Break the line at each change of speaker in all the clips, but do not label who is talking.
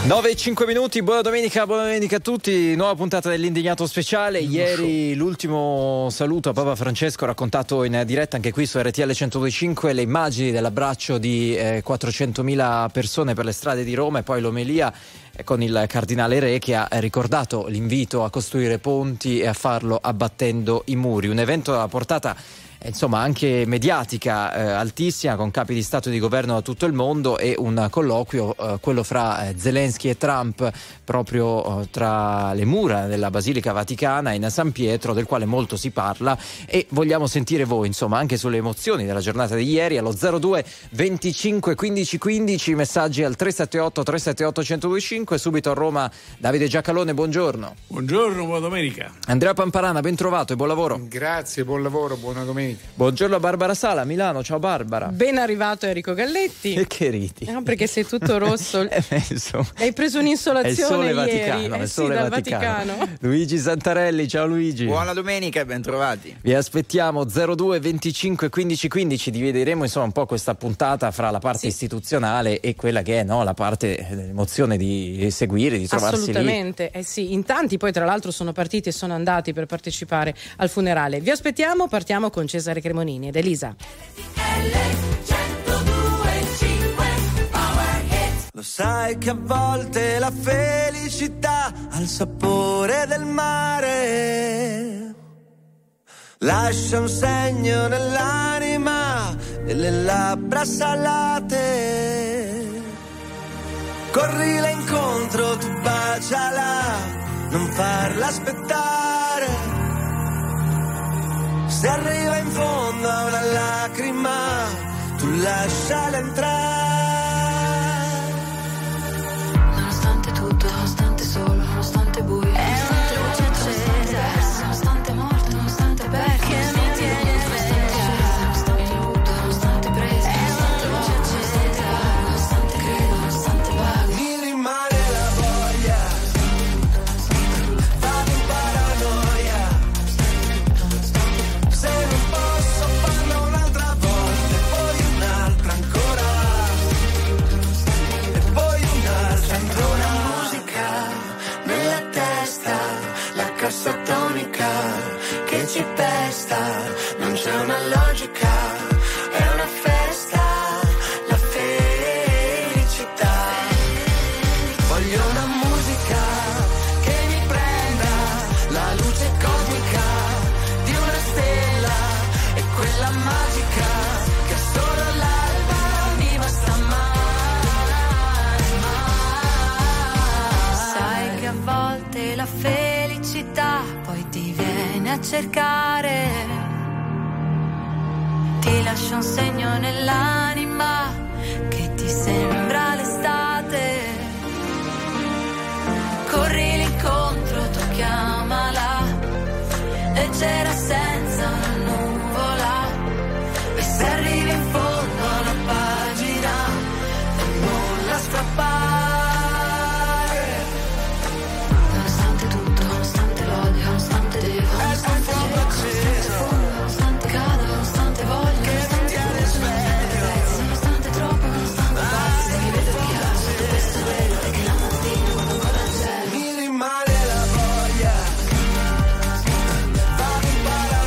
9:05, buona domenica a tutti, nuova puntata dell'Indignato Speciale. Ieri l'ultimo saluto a Papa Francesco, raccontato in diretta anche qui su RTL 102.5, le immagini dell'abbraccio di 400.000 persone per le strade di Roma e poi l'omelia con il cardinale Re, che ha ricordato l'invito a costruire ponti e a farlo abbattendo i muri. Un evento dalla portata insomma anche mediatica altissima, con capi di Stato e di Governo da tutto il mondo, e un colloquio, quello fra Zelensky e Trump, proprio tra le mura della Basilica Vaticana in San Pietro, del quale molto si parla, e vogliamo sentire voi insomma anche sulle emozioni della giornata di ieri allo 02 25 15 15, messaggi al 378 378 1025. Subito a Roma Davide Giacalone, buongiorno.
Buongiorno, buona domenica.
Andrea Pamparana, ben trovato e buon lavoro.
Grazie, buon lavoro, buona domenica.
Buongiorno a Barbara Sala a Milano, ciao Barbara.
Ben arrivato Enrico Galletti.
E che riti?
No, perché sei tutto rosso. Hai preso un'insolazione ieri.
È il sole
dal
Vaticano.
Vaticano.
Luigi Santarelli, ciao Luigi.
Buona domenica e ben trovati.
Vi aspettiamo 02 25 15 15, divideremo insomma un po' questa puntata fra la parte istituzionale e quella che è la parte dell'emozione di seguire, di trovarsi
assolutamente,
lì.
sì, in tanti poi tra l'altro sono partiti e sono andati per partecipare al funerale. Vi aspettiamo, partiamo con Cesare Cremonini ed Elisa.
Lo sai che a volte la felicità ha il sapore del mare, lascia un segno nell'anima e le labbra salate. Corrila incontro, tu baciala, non farla aspettare. Se arriva in fondo a una lacrima, tu lasciala entrare.
Nonostante tutto, nonostante solo, nonostante buio, nonostante luce accesa, nonostante morte, nonostante perché mi tieni sveglio, nonostante lutto, nonostante presa, nonostante luce accesa, nonostante credo, nonostante vago,
mi rimane la voglia, vado in paranoia. Se non posso farlo un'altra volta, e poi un'altra ancora, e poi un'altra ancora. Musica nella testa, la cassa tonica che ci pesta, non c'è una logica, è una festa, la felicità. Voglio una musica che mi prenda la luce cosmica di una stella, e quella magica che solo l'alba mi basta mai.
sai che a volte la felicità poi ti viene a cercare, ti lascia un segno nell'anima che ti sembra l'estate. Corri l'incontro, tu chiamala, leggera senza una nuvola, e se arrivi in fondo a una pagina non la strappare. Nonostante tutto, nonostante l'odio, nonostante devo, nonostante nonostante cado, nonostante voglio, nonostante pezzi, nonostante troppo, nonostante pazzi, mi vedo chiaro sotto questo velo, che la mattina quando ancora c'è
Mi rimane la voglia, vado in paranoia.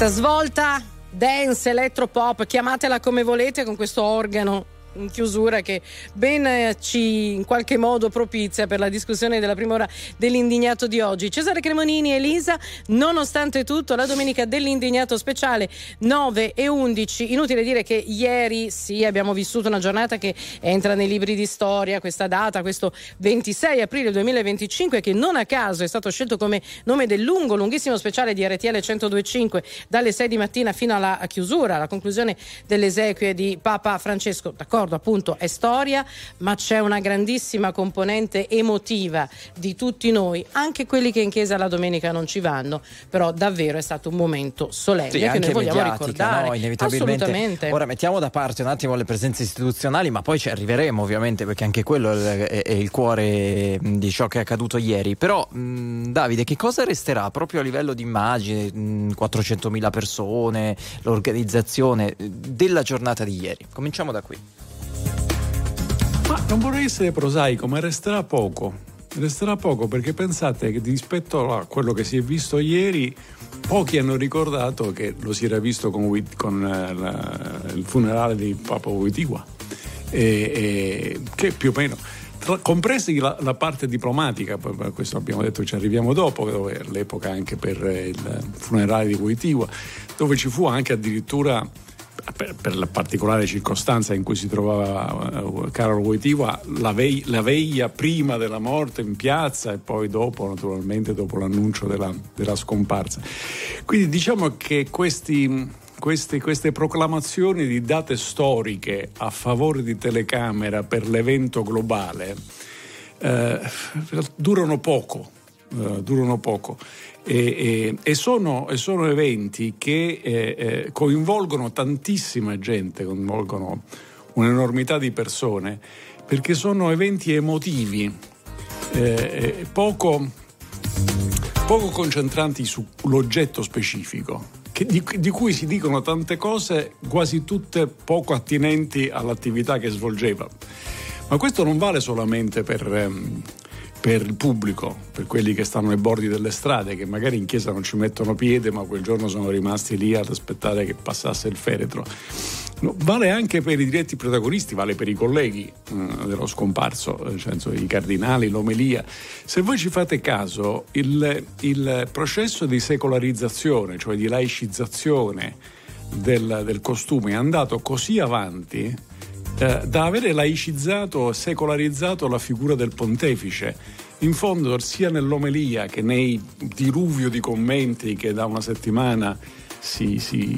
Questa svolta dance, electropop, chiamatela come volete, con questo organo in chiusura che ben ci in qualche modo propizia per la discussione della prima ora dell'Indignato di oggi. Cesare Cremonini, Elisa, nonostante tutto, la domenica dell'Indignato speciale 9 e 11. Inutile dire che ieri sì, abbiamo vissuto una giornata che entra nei libri di storia, questa data, questo 26 aprile 2025, che non a caso è stato scelto come nome del lunghissimo speciale di RTL 102.5 dalle 6 di mattina fino alla chiusura, alla conclusione delle esequie di Papa Francesco. D'accordo, appunto è storia, ma c'è una grandissima componente emotiva di tutti noi, anche quelli che in chiesa la domenica non ci vanno, però davvero è stato un momento solenne, sì, che noi vogliamo ricordare,
no? Inevitabilmente.
Assolutamente.
Ora mettiamo da parte un attimo le presenze istituzionali, ma poi ci arriveremo ovviamente, perché anche quello è il cuore di ciò che è accaduto ieri. Però Davide, che cosa resterà proprio a livello di immagine, 400.000 persone, l'organizzazione della giornata di ieri? Cominciamo da qui.
Ma non vorrei essere prosaico, ma resterà poco perché pensate che rispetto a quello che si è visto ieri, pochi hanno ricordato che lo si era visto con il funerale di Papa Wojtyła, che più o meno, compresi la parte diplomatica, questo abbiamo detto ci arriviamo dopo, dove all'epoca anche per il funerale di Wojtyła, dove ci fu anche addirittura, per la particolare circostanza in cui si trovava Karol Wojtyła, la veglia prima della morte in piazza e poi dopo, naturalmente, dopo l'annuncio della scomparsa. Quindi diciamo che queste proclamazioni di date storiche a favore di telecamera per l'evento globale durano poco. E sono eventi che coinvolgono tantissima gente, coinvolgono un'enormità di persone, perché sono eventi emotivi, poco concentranti sull'oggetto specifico, di cui si dicono tante cose, quasi tutte poco attinenti all'attività che svolgeva. Ma questo non vale solamente per il pubblico, per quelli che stanno ai bordi delle strade, che magari in chiesa non ci mettono piede, ma quel giorno sono rimasti lì ad aspettare che passasse il feretro. No, vale anche per i diretti protagonisti, vale per i colleghi dello scomparso, nel senso i cardinali, l'omelia. Se voi ci fate caso, il processo di secolarizzazione, cioè di laicizzazione del costume, è andato così avanti da avere laicizzato e secolarizzato la figura del pontefice. In fondo, sia nell'omelia che nei diluvio di commenti che da una settimana si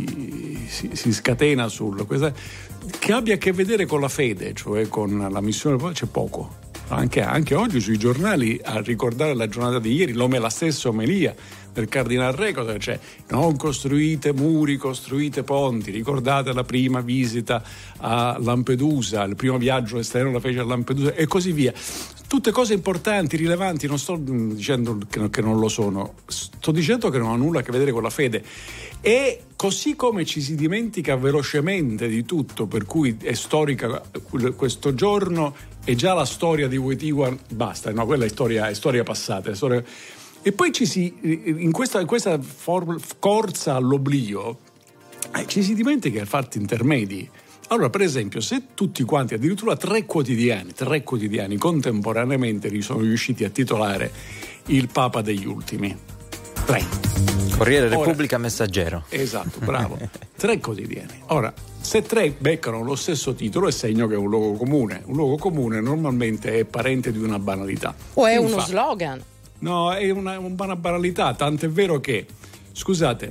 scatena che abbia a che vedere con la fede, cioè con la missione, c'è poco. Anche oggi sui giornali, a ricordare la giornata di ieri, la stessa omelia del Cardinal Re, cioè non costruite muri, costruite ponti, ricordate la prima visita a Lampedusa, il primo viaggio esterno la fece a Lampedusa e così via. Tutte cose importanti, rilevanti, non sto dicendo che non lo sono, sto dicendo che non ha nulla a che vedere con la fede. E così come ci si dimentica velocemente di tutto, per cui è storica questo giorno, è già la storia di Wojtyła, basta, no, quella è storia passata, è storia. E poi in questa corsa all'oblio ci si dimentica i fatti intermedi. Allora, per esempio, se tutti quanti, addirittura tre quotidiani contemporaneamente sono riusciti a titolare il Papa degli ultimi, 3.
Corriere Repubblica, Messaggero.
Esatto, bravo. 3 quotidiani. Ora, se 3 beccano lo stesso titolo, è segno che è un luogo comune. Un luogo comune normalmente è parente di una banalità.
O è uno slogan.
No, è una banalità, tant'è vero che, scusate,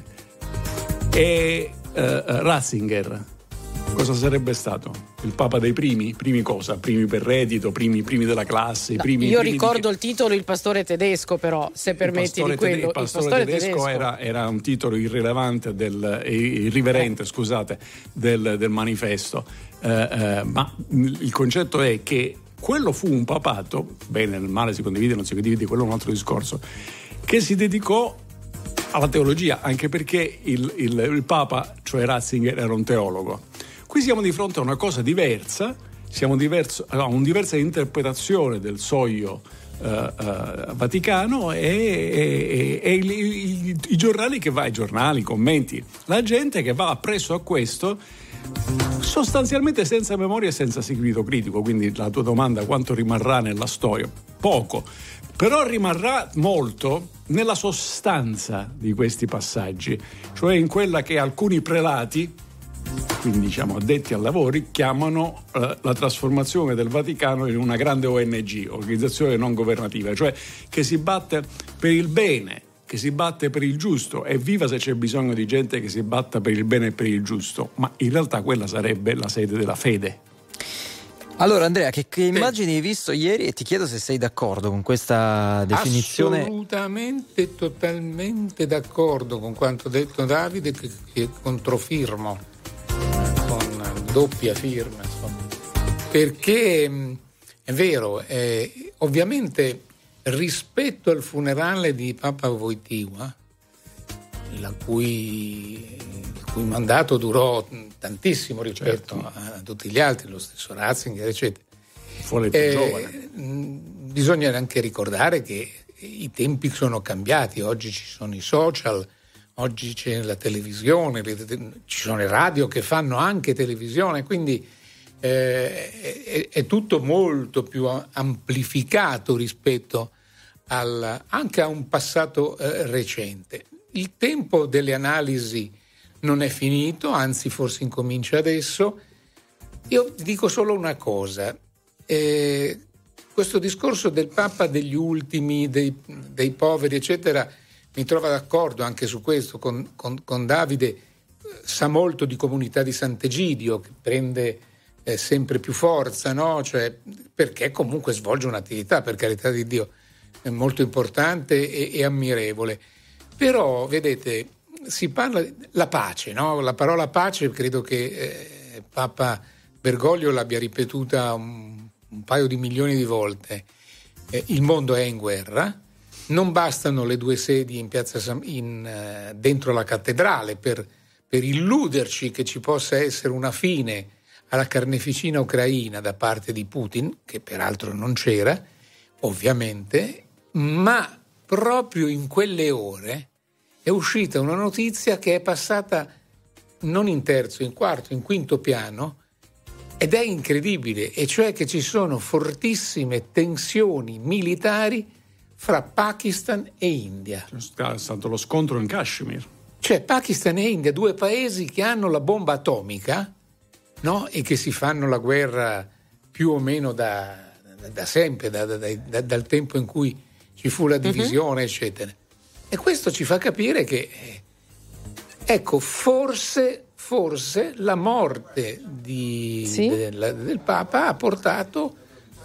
Ratzinger cosa sarebbe stato? Il Papa dei primi? Primi cosa? Primi per reddito, primi della classe?
No, io ricordo il titolo Il pastore tedesco, però, se permetti di quello.
Il pastore tedesco era un titolo irrilevante irriverente, scusate, del manifesto. Ma il concetto è che quello fu un papato, bene, nel male si condivide, non si condivide, quello è un altro discorso, che si dedicò alla teologia, anche perché il Papa, cioè Ratzinger, era un teologo. Qui siamo di fronte a una cosa diversa, a una diversa interpretazione del soglio Vaticano e i giornali i commenti, la gente che va appresso a questo sostanzialmente senza memoria e senza seguito critico. Quindi la tua domanda, quanto rimarrà nella storia? Poco, però rimarrà molto nella sostanza di questi passaggi, cioè in quella che alcuni prelati, quindi diciamo addetti ai lavori, chiamano la trasformazione del Vaticano in una grande ONG, organizzazione non governativa, cioè che si batte per il bene, che si batte per il giusto. Evviva se c'è bisogno di gente che si batta per il bene e per il giusto, ma in realtà quella sarebbe la sede della fede.
Allora Andrea, che immagini hai visto ieri, e ti chiedo se sei d'accordo con questa definizione?
Assolutamente, totalmente d'accordo con quanto detto Davide, che controfirmo con doppia firma, insomma. Perché è vero, ovviamente rispetto al funerale di Papa Wojtyła, il cui mandato durò tantissimo rispetto a tutti gli altri, lo stesso Ratzinger, eccetera.
Fu più giovane.
Bisogna anche ricordare che i tempi sono cambiati, oggi ci sono i social, oggi c'è la televisione, ci sono le radio che fanno anche televisione, quindi è tutto molto più amplificato rispetto anche a un passato recente. Il tempo delle analisi non è finito, anzi forse incomincia adesso. Io dico solo una cosa, questo discorso del Papa degli ultimi, dei poveri eccetera, mi trova d'accordo anche su questo con Davide. Sa molto di Comunità di Sant'Egidio, che prende sempre più forza, no? Cioè, perché comunque svolge un'attività, per carità di Dio, molto importante e ammirevole. Però vedete, si parla la pace, no? La parola pace credo che Papa Bergoglio l'abbia ripetuta un paio di milioni di volte. Il mondo è in guerra, non bastano le due sedi in piazza dentro la cattedrale per illuderci che ci possa essere una fine alla carneficina ucraina da parte di Putin, che peraltro non c'era, ovviamente, ma proprio in quelle ore è uscita una notizia che è passata non in terzo, in quarto, in quinto piano, ed è incredibile, e cioè che ci sono fortissime tensioni militari fra Pakistan e India.
È stato lo scontro in Kashmir.
Cioè Pakistan e India, due paesi che hanno la bomba atomica, no? E che si fanno la guerra più o meno da sempre, dal tempo in cui ci fu la divisione, eccetera. E questo ci fa capire che, ecco, forse la morte del Papa ha portato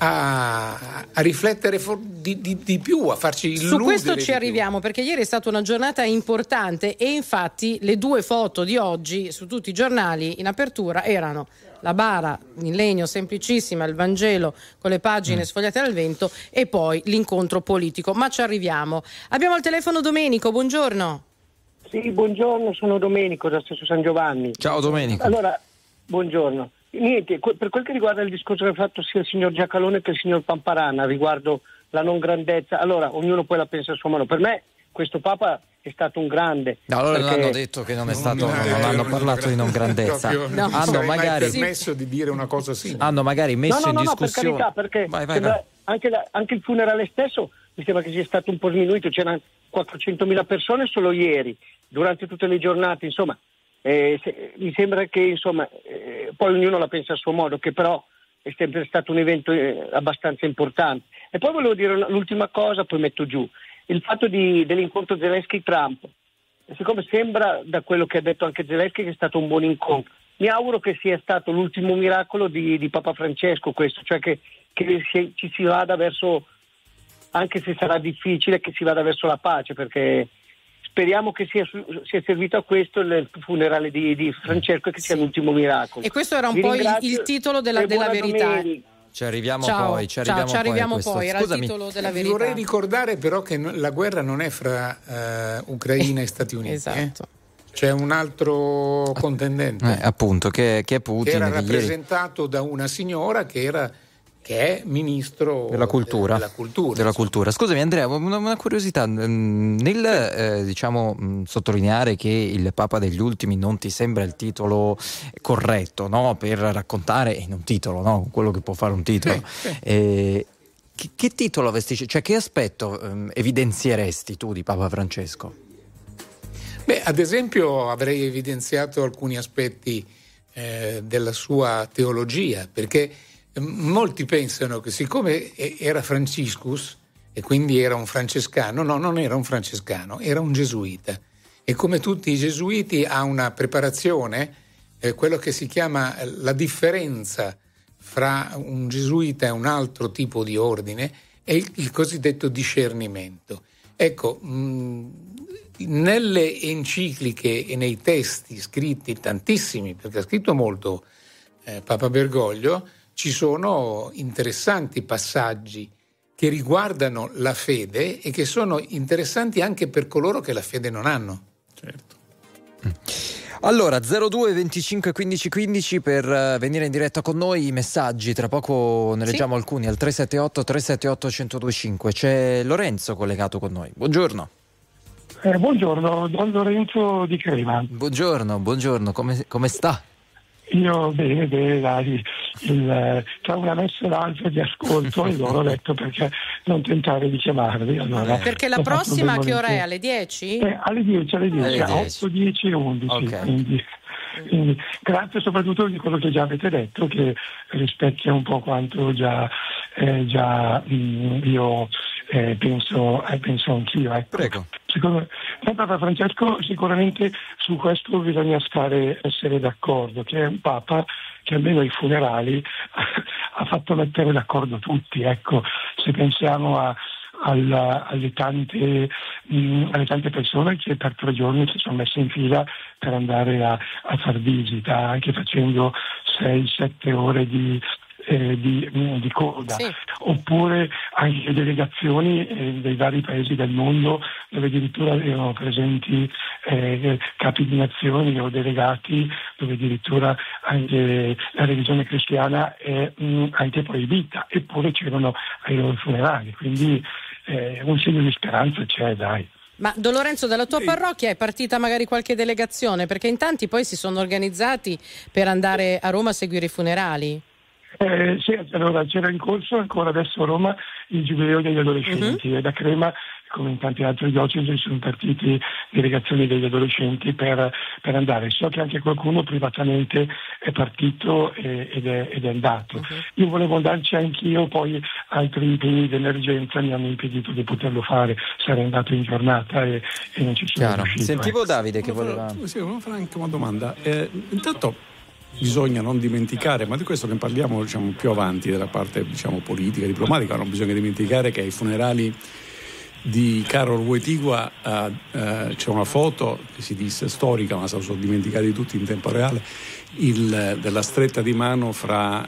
a riflettere di più, a farci illudere.
Su questo ci arriviamo, perché ieri è stata una giornata importante e infatti le due foto di oggi su tutti i giornali in apertura erano la bara in legno semplicissima, il Vangelo con le pagine sfogliate dal vento e poi l'incontro politico, ma ci arriviamo. Abbiamo al telefono Domenico, buongiorno.
Sì, buongiorno, sono Domenico da Stesso San Giovanni.
Ciao Domenico.
Allora, buongiorno. Niente, per quel che riguarda il discorso che ha fatto sia il signor Giacalone che il signor Pamparana riguardo la non grandezza, allora ognuno poi la pensa a sua mano. Per me questo Papa è stato un grande.
No, allora non hanno detto che non è stato, non hanno parlato di non grandezza.
Non hanno magari permesso di dire una cosa simile.
Hanno magari messo in discussione.
No, per carità, perché
vai.
Anche il funerale stesso mi sembra che sia stato un po' sminuito, c'erano 400.000 persone solo ieri, durante tutte le giornate, insomma. Mi sembra che insomma poi ognuno la pensa a suo modo, che però è sempre stato un evento abbastanza importante. E poi volevo dire l'ultima cosa, poi metto giù il fatto dell'incontro Zelensky-Trump. Siccome sembra, da quello che ha detto anche Zelensky, che è stato un buon incontro, mi auguro che sia stato l'ultimo miracolo di Papa Francesco questo, cioè che ci si vada verso, anche se sarà difficile, che si vada verso la pace, perché speriamo che sia servito a questo il funerale di Francesco e che sia l'ultimo miracolo.
E questo era un po' il titolo della verità.
Domenica.
Ci arriviamo
poi. Era
Scusami,
il titolo della verità.
Vorrei ricordare però che la guerra non è fra Ucraina e Stati Uniti.
Esatto.
C'è un altro contendente.
Appunto, che è Putin.
Che era rappresentato da una signora che era che è ministro
della cultura. Della cultura. Scusami Andrea, una curiosità, nel sottolineare che il Papa degli ultimi non ti sembra il titolo corretto, no? Per raccontare in un titolo, no? Quello che può fare un titolo. Che titolo avresti, cioè che aspetto evidenzieresti tu di Papa Francesco?
Beh, ad esempio avrei evidenziato alcuni aspetti della sua teologia, perché molti pensano che siccome era Franciscus e quindi era un francescano, no, non era un francescano, era un gesuita, e come tutti i gesuiti ha una preparazione, quello che si chiama la differenza fra un gesuita e un altro tipo di ordine è il cosiddetto discernimento. Ecco, nelle encicliche e nei testi scritti, tantissimi, perché ha scritto molto Papa Bergoglio, ci sono interessanti passaggi che riguardano la fede e che sono interessanti anche per coloro che la fede non hanno.
Certo.
Allora 02 25 15 15 per venire in diretta con noi, i messaggi tra poco ne leggiamo alcuni al 378 378 1025. C'è Lorenzo collegato con noi. Buongiorno.
Buongiorno, Don Lorenzo di Crema.
Buongiorno, come sta?
Io bene, tra una messa e l'altra di ascolto e loro ho detto perché non tentare di chiamarvi. Allora,
perché la prossima che ora è? Alle 10?
Alle 10, a 8, 10 e 11.
Okay.
Quindi, grazie soprattutto di quello che già avete detto, che rispecchia un po' quanto già io penso anch'io. Ecco.
Prego.
Secondo me Papa Francesco sicuramente su questo bisogna essere d'accordo, che è un Papa che almeno ai funerali ha fatto mettere d'accordo tutti. Ecco, se pensiamo alle tante persone che per 3 giorni si sono messe in fila per andare a far visita, anche facendo 6-7 ore di coda, sì. Oppure anche delegazioni dei vari paesi del mondo dove addirittura erano presenti capi di nazioni o delegati, dove addirittura anche la religione cristiana è anche proibita, eppure c'erano ai loro funerali, quindi un segno di speranza c'è, dai.
Ma Don Lorenzo, dalla tua parrocchia è partita magari qualche delegazione? Perché in tanti poi si sono organizzati per andare a Roma a seguire i funerali.
Sì, allora c'era in corso ancora adesso a Roma il giubileo degli adolescenti e da Crema, come in tanti altri diocesi, sono partiti delegazioni degli adolescenti per andare. So che anche qualcuno privatamente è partito ed è andato. Io volevo andarci anch'io, poi altri impegni di emergenza mi hanno impedito di poterlo fare. Sarei andato in giornata e non ci sono riuscito.
Sentivo Davide che voleva...
Sì, volevo fare anche una domanda. Intanto bisogna non dimenticare, ma di questo ne parliamo più avanti della parte politica, diplomatica, non bisogna dimenticare che ai funerali di Karol Wojtyła c'è una foto che si disse storica, ma se lo sono dimenticati tutti in tempo reale, della stretta di mano fra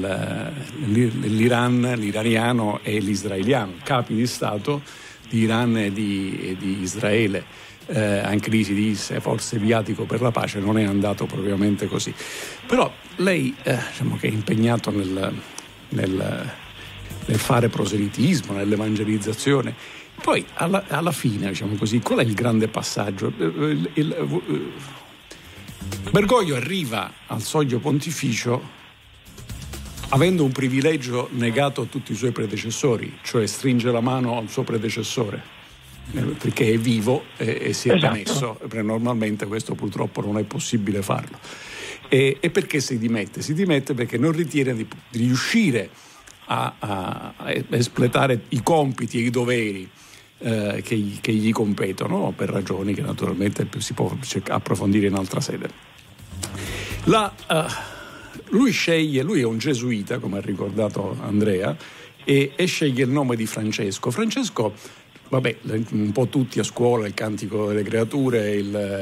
l'Iran, l'iraniano e l'israeliano, capi di Stato di Iran e di Israele. Anche lì si disse forse viatico per la pace, non è andato propriamente così, però lei che è impegnato nel fare proselitismo, nell'evangelizzazione, poi alla fine così, qual è il grande passaggio? Bergoglio arriva al soglio pontificio avendo un privilegio negato a tutti i suoi predecessori, cioè stringe la mano al suo predecessore perché è vivo e si è permesso, perché normalmente questo purtroppo non è possibile farlo. E perché si dimette? Si dimette perché non ritiene di riuscire a espletare i compiti e i doveri che gli competono, per ragioni che naturalmente si può approfondire in altra sede. Lui è un gesuita, come ha ricordato Andrea, e sceglie il nome di Francesco. Francesco, vabbè, un po' tutti a scuola, il cantico delle creature,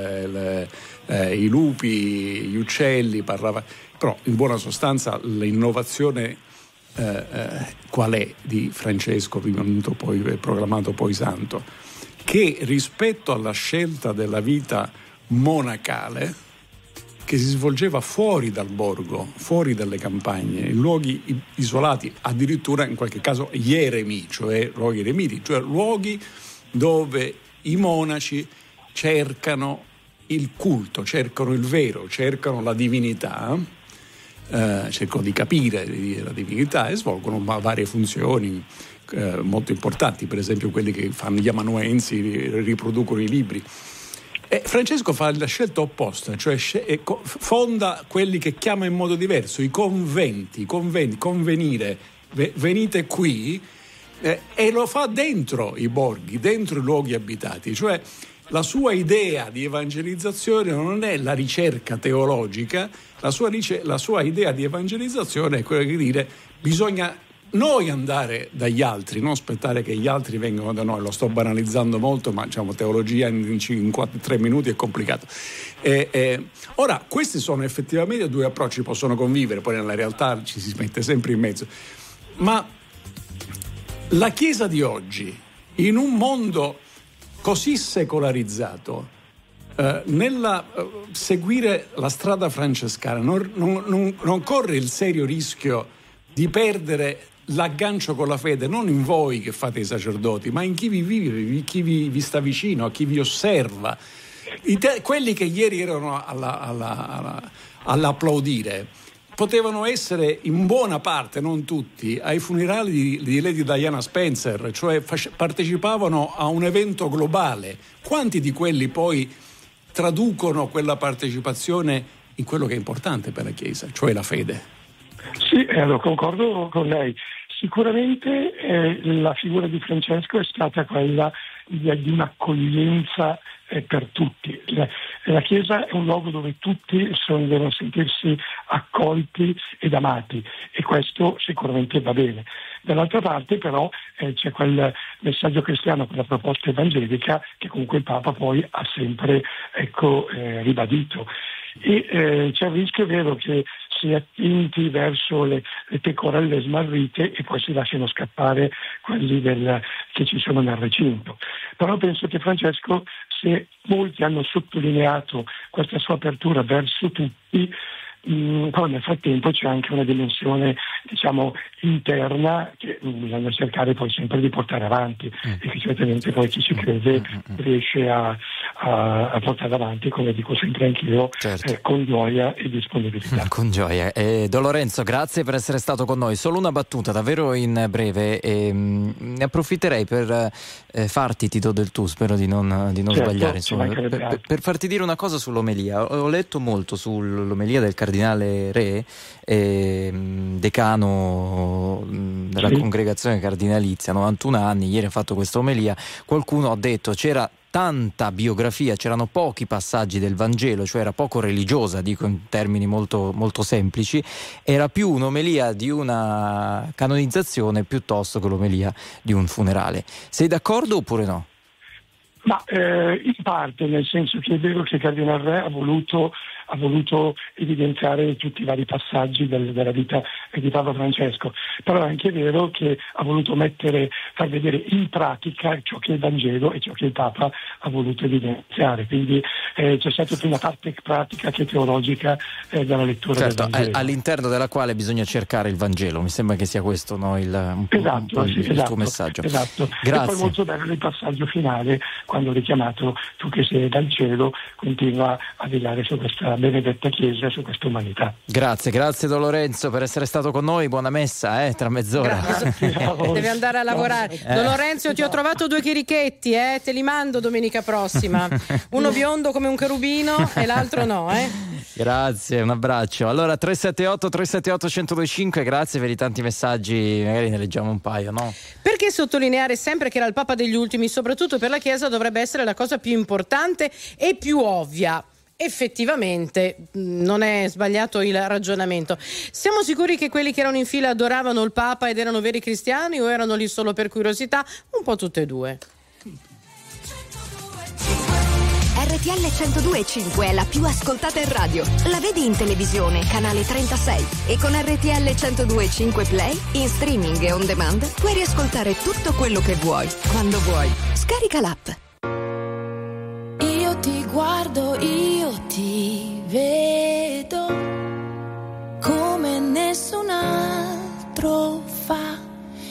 i lupi, gli uccelli, parlava, però in buona sostanza l'innovazione qual è di Francesco, prima venuto poi proclamato poi santo, che rispetto alla scelta della vita monacale, che si svolgeva fuori dal borgo, fuori dalle campagne, in luoghi isolati, addirittura in qualche caso eremi, cioè luoghi eremiti, cioè luoghi dove i monaci cercano il culto, cercano il vero, cercano la divinità, cercano di capire la divinità e svolgono varie funzioni molto importanti, per esempio quelli che fanno gli amanuensi, riproducono i libri. E Francesco fa la scelta opposta, cioè fonda quelli che chiama in modo diverso, i convenire, venite qui, e lo fa dentro i borghi, dentro i luoghi abitati, cioè la sua idea di evangelizzazione non è la ricerca teologica, la sua idea di evangelizzazione è quella di dire bisogna noi andare dagli altri, non aspettare che gli altri vengano da noi. Lo sto banalizzando molto, ma diciamo teologia in 3 minuti è complicato. Ora, questi sono effettivamente due approcci, possono convivere, poi nella realtà ci si mette sempre in mezzo. Ma la Chiesa di oggi, in un mondo così secolarizzato, nella seguire la strada francescana, non corre il serio rischio di perdere l'aggancio con la fede, non in voi che fate i sacerdoti, ma in chi vi vive, chi vi sta vicino, a chi vi osserva. Quelli che ieri erano all'applaudire potevano essere in buona parte, non tutti, ai funerali di Lady Diana Spencer, cioè partecipavano a un evento globale. Quanti di quelli poi traducono quella partecipazione in quello che è importante per la Chiesa, cioè la fede?
Sì, concordo con lei. Sicuramente la figura di Francesco è stata quella di un'accoglienza per tutti. La Chiesa è un luogo dove tutti devono sentirsi accolti ed amati, e questo sicuramente va bene. Dall'altra parte però c'è quel messaggio cristiano, quella proposta evangelica che comunque il Papa poi ha sempre ribadito. E c'è il rischio, vero, che si è attinti verso le pecorelle smarrite e poi si lasciano scappare quelli che ci sono nel recinto. Però penso che Francesco, se molti hanno sottolineato questa sua apertura verso tutti, però nel frattempo c'è anche una dimensione, diciamo, interna che bisogna cercare poi sempre di portare avanti e che certamente poi chi ci crede riesce a portare avanti, come dico sempre anch'io, certo, con gioia e disponibilità.
Con gioia. Don Lorenzo, grazie per essere stato con noi. Solo una battuta davvero in breve, ne approfitterei per farti, ti do del tu, spero di non certo, sbagliare, insomma, per farti dire una cosa sull'omelia. Ho letto molto sull'omelia del Cardinale Re, decano della congregazione cardinalizia, 91 anni, ieri ha fatto questa omelia. Qualcuno ha detto c'era tanta biografia, c'erano pochi passaggi del Vangelo, cioè era poco religiosa, dico in termini molto, molto semplici, era più un'omelia di una canonizzazione piuttosto che l'omelia di un funerale. Sei d'accordo oppure no?
Ma in parte, nel senso che è vero che il Cardinale Re ha voluto evidenziare tutti i vari passaggi della vita di Papa Francesco, però è anche vero che ha voluto far vedere in pratica ciò che è il Vangelo e ciò che il Papa ha voluto evidenziare, quindi c'è stata più una parte pratica che teologica della lettura, certo, del Vangelo, all'interno
della quale bisogna cercare il Vangelo. Mi sembra che sia questo, no, il tuo messaggio.
Esatto.
Grazie.
E poi molto bello il passaggio finale, quando ha richiamato tu che sei dal cielo, continua a velare su questa benedetta Chiesa, su questa umanità.
Grazie Don Lorenzo per essere stato con noi. Buona messa tra mezz'ora.
Deve andare a lavorare. Don Lorenzo, ti ho trovato 2 chirichetti, te li mando domenica prossima. Uno biondo come un cherubino e l'altro no.
Grazie, un abbraccio. Allora 378-1025, grazie per i tanti messaggi, magari ne leggiamo un paio, no?
Perché sottolineare sempre che era il Papa degli ultimi, soprattutto per la Chiesa, dovrebbe essere la cosa più importante e più ovvia. Effettivamente non è sbagliato il ragionamento. Siamo sicuri che quelli che erano in fila adoravano il Papa ed erano veri cristiani, o erano lì solo per curiosità? Un po' tutte e due.
RTL 102.5 è la più ascoltata in radio. La vedi in televisione, canale 36, e con RTL 102.5 Play, in streaming e on demand, puoi riascoltare tutto quello che vuoi, quando vuoi. Scarica l'app.
Io ti guardo, io ti vedo.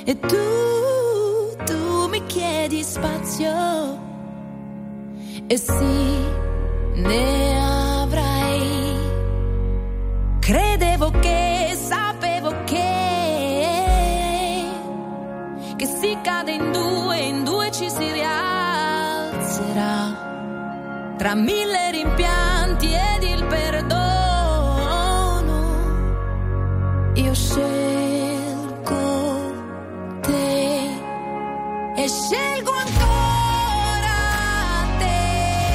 E tu mi chiedi spazio, e sì, ne avrai. Credevo che, sapevo che si cade in due ci si rialzerà, tra mille rimpianti ed il perdono. Io scelgo te e scelgo ancora te,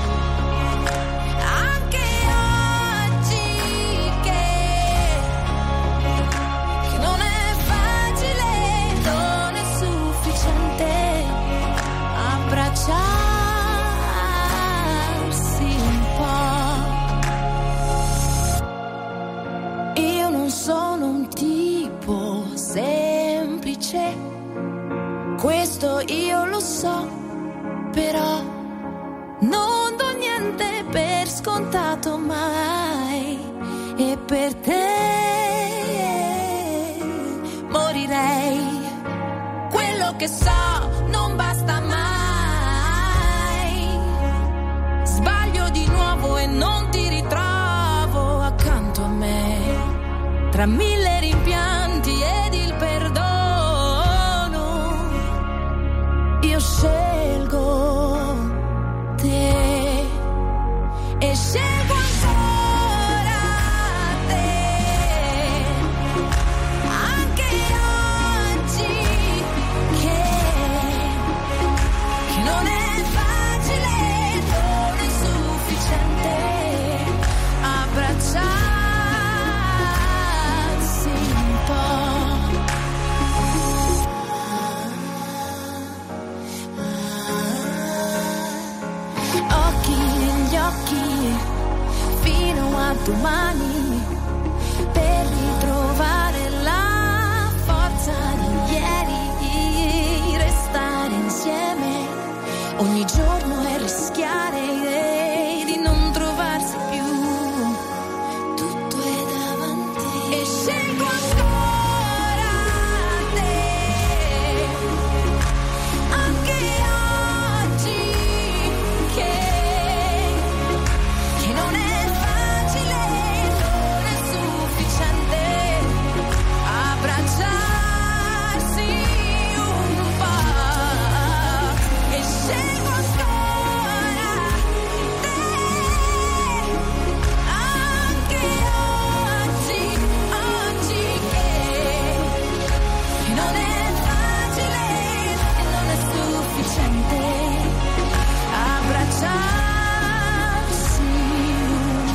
anche oggi che non è facile, non è sufficiente abbracciarsi un po'. Io non sono un tipo semplice, questo io lo so, però non do niente per scontato mai, e per te morirei. Quello che so non basta mai, sbaglio di nuovo e non ti ritrovo accanto a me, tra mille rimpianti ed il perdono. Io scelgo te e scelgo ancora te, anche oggi che non è facile, non è sufficiente abbracciarsi un po'. Occhi negli occhi fino a domani, per ritrovare la forza di ieri, restare insieme ogni giorno e rischiare di non trovarsi più, tutto è davanti. E scelgo ancora te, anche oggi che non è facile, non è sufficiente abbracciarsi un po'. E scelgo ancora te, anche oggi che non è facile e non è sufficiente abbracciarsi un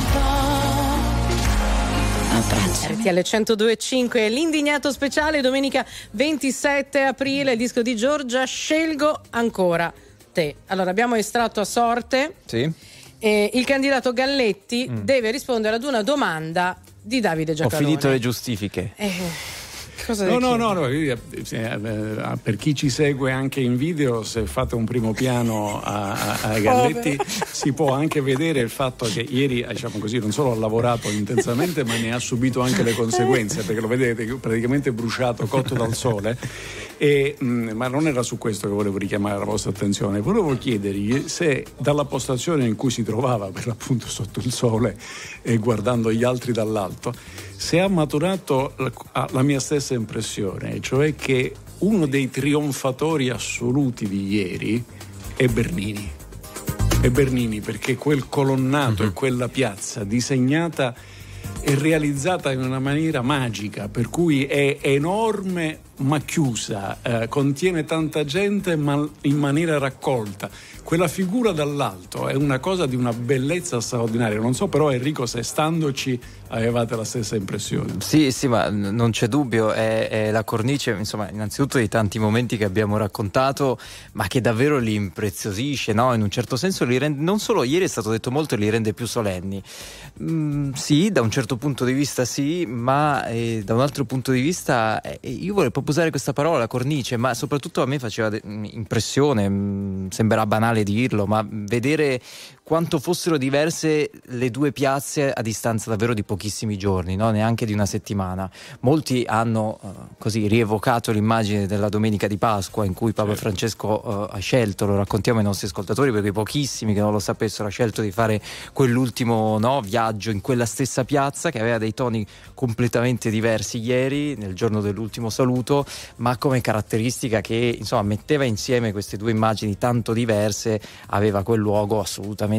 po'.
RTL 102.5, l'indignato speciale, domenica 27 aprile, il disco di Giorgia, Scelgo ancora te. Allora, abbiamo estratto a sorte.
Sì.
Il candidato Galletti deve rispondere ad una domanda di Davide
Ho
Giacalone.
finito le giustifiche.
Cosa
No,
devi
no,
chiedere?
per chi ci segue anche in video, se fate un primo piano a Galletti si può anche vedere il fatto che ieri, diciamo così, non solo ha lavorato intensamente, ma ne ha subito anche le conseguenze, perché lo vedete praticamente bruciato, cotto dal sole. Ma non era su questo che volevo richiamare la vostra attenzione. Volevo chiedergli se dalla postazione in cui si trovava, per l'appunto sotto il sole e guardando gli altri dall'alto, se ha maturato la mia stessa impressione, cioè che uno dei trionfatori assoluti di ieri è Bernini. È Bernini, perché quel colonnato e quella piazza disegnata e realizzata in una maniera magica, per cui è enorme ma chiusa, contiene tanta gente ma in maniera raccolta. Quella figura dall'alto è una cosa di una bellezza straordinaria. Non so però, Enrico, se standoci avevate la stessa impressione.
Sì, ma non c'è dubbio, è la cornice, insomma, innanzitutto di tanti momenti che abbiamo raccontato, ma che davvero li impreziosisce, no? In un certo senso li rende, non solo, ieri è stato detto molto, li rende più solenni. Sì, da un certo punto di vista sì, ma da un altro punto di vista io vorrei proprio troppo usare questa parola, la cornice, ma soprattutto a me faceva impressione, sembrerà banale dirlo, ma vedere quanto fossero diverse le due piazze a distanza davvero di pochissimi giorni, no? Neanche di una settimana. Molti hanno così rievocato l'immagine della domenica di Pasqua in cui Papa Francesco ha scelto, lo raccontiamo ai nostri ascoltatori perché pochissimi che non lo sapessero, ha scelto di fare quell'ultimo viaggio in quella stessa piazza che aveva dei toni completamente diversi ieri, nel giorno dell'ultimo saluto, ma come caratteristica che insomma metteva insieme queste due immagini tanto diverse, aveva quel luogo assolutamente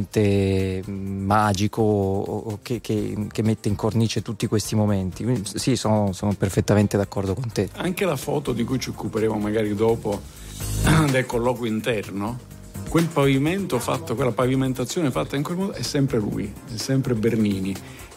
magico che mette in cornice tutti questi momenti. Quindi, sì, sono perfettamente d'accordo con te.
Anche la foto di cui ci occuperemo magari dopo del colloquio interno, quel pavimento fatto, quella pavimentazione fatta in quel modo è sempre lui, è sempre Bernini.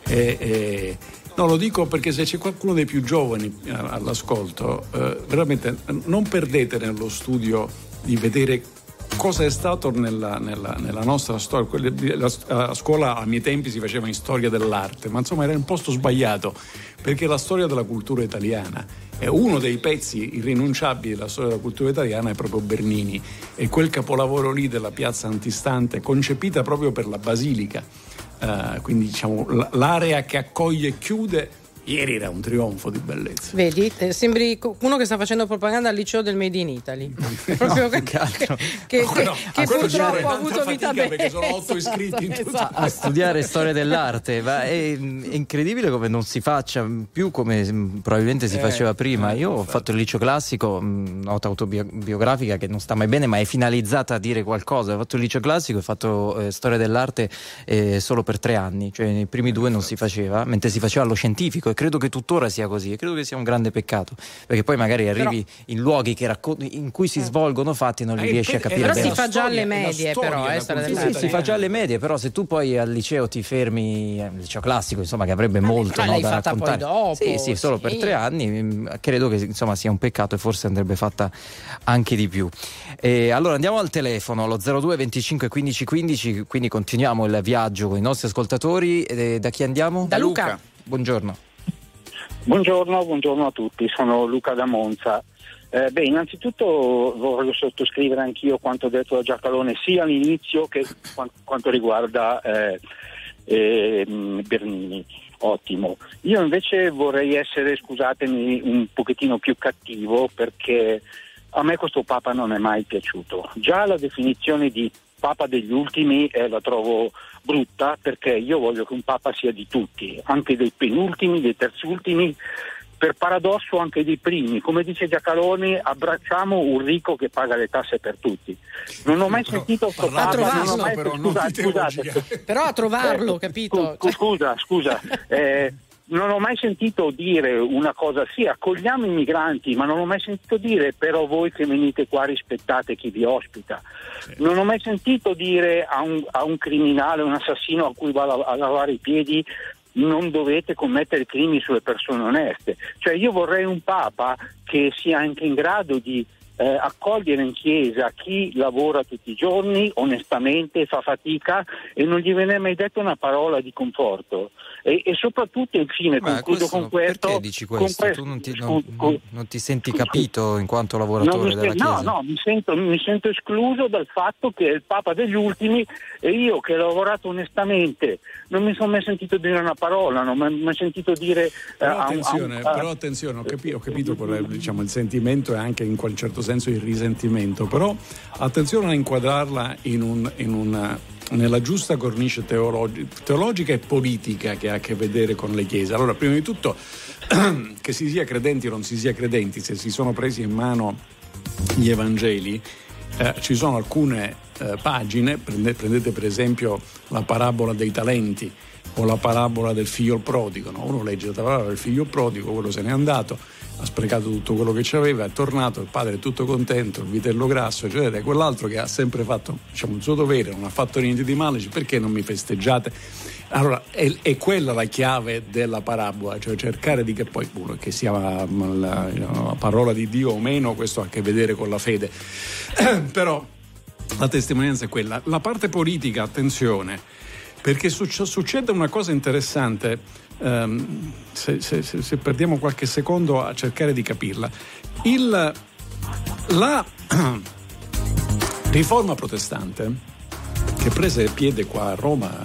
No, lo dico perché se c'è qualcuno dei più giovani all'ascolto, veramente non perdete nello studio di vedere cosa è stato nella nostra storia. A scuola a miei tempi si faceva in storia dell'arte, ma insomma era un posto sbagliato, perché la storia della cultura italiana è uno dei pezzi irrinunciabili della storia della cultura italiana, è proprio Bernini, e quel capolavoro lì della piazza antistante concepita proprio per la basilica, quindi diciamo l'area che accoglie e chiude. Ieri era un trionfo di bellezza.
Vedi, sembri uno che sta facendo propaganda al liceo del Made in Italy. Proprio che purtroppo ha avuto vita breve.
Perché sono 8 iscritti in tutto.
A studiare storia dell'arte, ma è incredibile come non si faccia più come probabilmente si faceva prima. Io ho fatto il liceo classico, nota autobiografica che non sta mai bene, ma è finalizzata a dire qualcosa. Ho fatto il liceo classico e ho fatto storia dell'arte solo per 3 anni, cioè nei primi 2 non si faceva, mentre si faceva allo scientifico. E credo che tuttora sia così, e credo che sia un grande peccato, perché poi magari arrivi in luoghi in cui si svolgono fatti e non li riesci a capire
però
bene.
si fa già alle medie, però
si fa già alle medie, però se tu poi al liceo ti fermi, al liceo classico insomma, che avrebbe molto
l'hai
da
fatta
raccontare,
poi dopo,
sì, solo per 3 anni, credo che insomma sia un peccato e forse andrebbe fatta anche di più. Allora andiamo al telefono allo 02 25 15 15, quindi continuiamo il viaggio con i nostri ascoltatori. Da chi andiamo?
Da Luca.
Buongiorno.
Buongiorno a tutti, sono Luca da Monza. Innanzitutto voglio sottoscrivere anch'io quanto detto da Giacalone, sia all'inizio che quanto riguarda Bernini. Ottimo. Io invece vorrei essere, scusatemi, un pochettino più cattivo, perché a me questo Papa non è mai piaciuto. Già la definizione di Papa degli ultimi la trovo brutta, perché io voglio che un Papa sia di tutti, anche dei penultimi, dei terzultimi, per paradosso anche dei primi. Come dice Giacalone, abbracciamo un ricco che paga le tasse per tutti. Non ho mai sentito
a trovarlo, capito?
Scusa. Non ho mai sentito dire una cosa, sì, accogliamo i migranti, ma non ho mai sentito dire però voi che venite qua rispettate chi vi ospita. Non ho mai sentito dire a un criminale, un assassino a cui va a lavare i piedi, non dovete commettere crimini sulle persone oneste. Cioè io vorrei un Papa che sia anche in grado di accogliere in chiesa chi lavora tutti i giorni onestamente, fa fatica e non gli viene mai detta una parola di conforto. E soprattutto, infine, concludo con questo.
Perché dici questo? Tu non ti senti capito in quanto lavoratore della Chiesa?
No, mi sento escluso dal fatto che è il Papa degli ultimi, e io che ho lavorato onestamente non mi sono mai sentito dire una parola, non mi ho mai sentito dire.
Però attenzione, ho capito diciamo, il sentimento e anche in quel certo senso il risentimento, però attenzione a inquadrarla nella giusta cornice teologica e politica che ha a che vedere con le chiese. Allora, prima di tutto, che si sia credenti o non si sia credenti, se si sono presi in mano gli Evangeli, ci sono alcune pagine, prendete per esempio la parabola dei talenti o la parabola del figlio prodigo, no? Uno legge la parabola del figlio prodigo, quello se n'è andato, ha sprecato tutto quello che c'aveva, è tornato, il padre è tutto contento, il vitello grasso, eccetera, e quell'altro che ha sempre fatto, diciamo, il suo dovere, non ha fatto niente di male, dice: perché non mi festeggiate? Allora è quella la chiave della parabola, cioè cercare di che poi che sia la parola di Dio o meno, questo ha a che vedere con la fede. Però la testimonianza è quella. La parte politica, attenzione, perché succede una cosa interessante, se perdiamo qualche secondo a cercare di capirla. La riforma protestante, che prese piede qua a Roma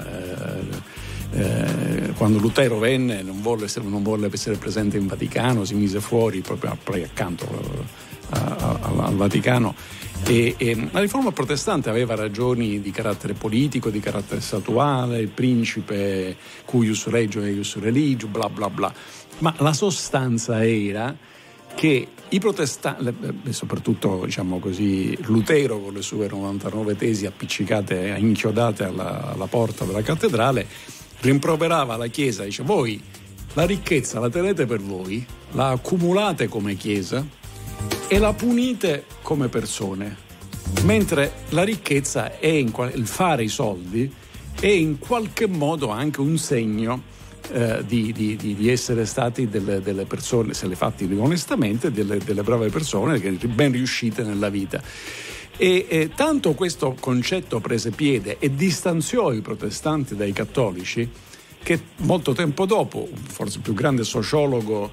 quando Lutero venne, non volle essere presente in Vaticano, si mise fuori proprio accanto al Vaticano, e la riforma protestante aveva ragioni di carattere politico, di carattere statuale, il principe cuius regio eius religio, bla bla bla, ma la sostanza era che i protestanti, soprattutto diciamo così Lutero con le sue 99 tesi appiccicate, inchiodate alla porta della cattedrale, rimproverava la Chiesa, dice: voi la ricchezza la tenete per voi, la accumulate come Chiesa e la punite come persone, mentre la ricchezza è il fare i soldi è in qualche modo anche un segno di essere stati delle persone, se le fatti onestamente, delle brave persone che ben riuscite nella vita. E tanto questo concetto prese piede e distanziò i protestanti dai cattolici, che molto tempo dopo, forse il più grande sociologo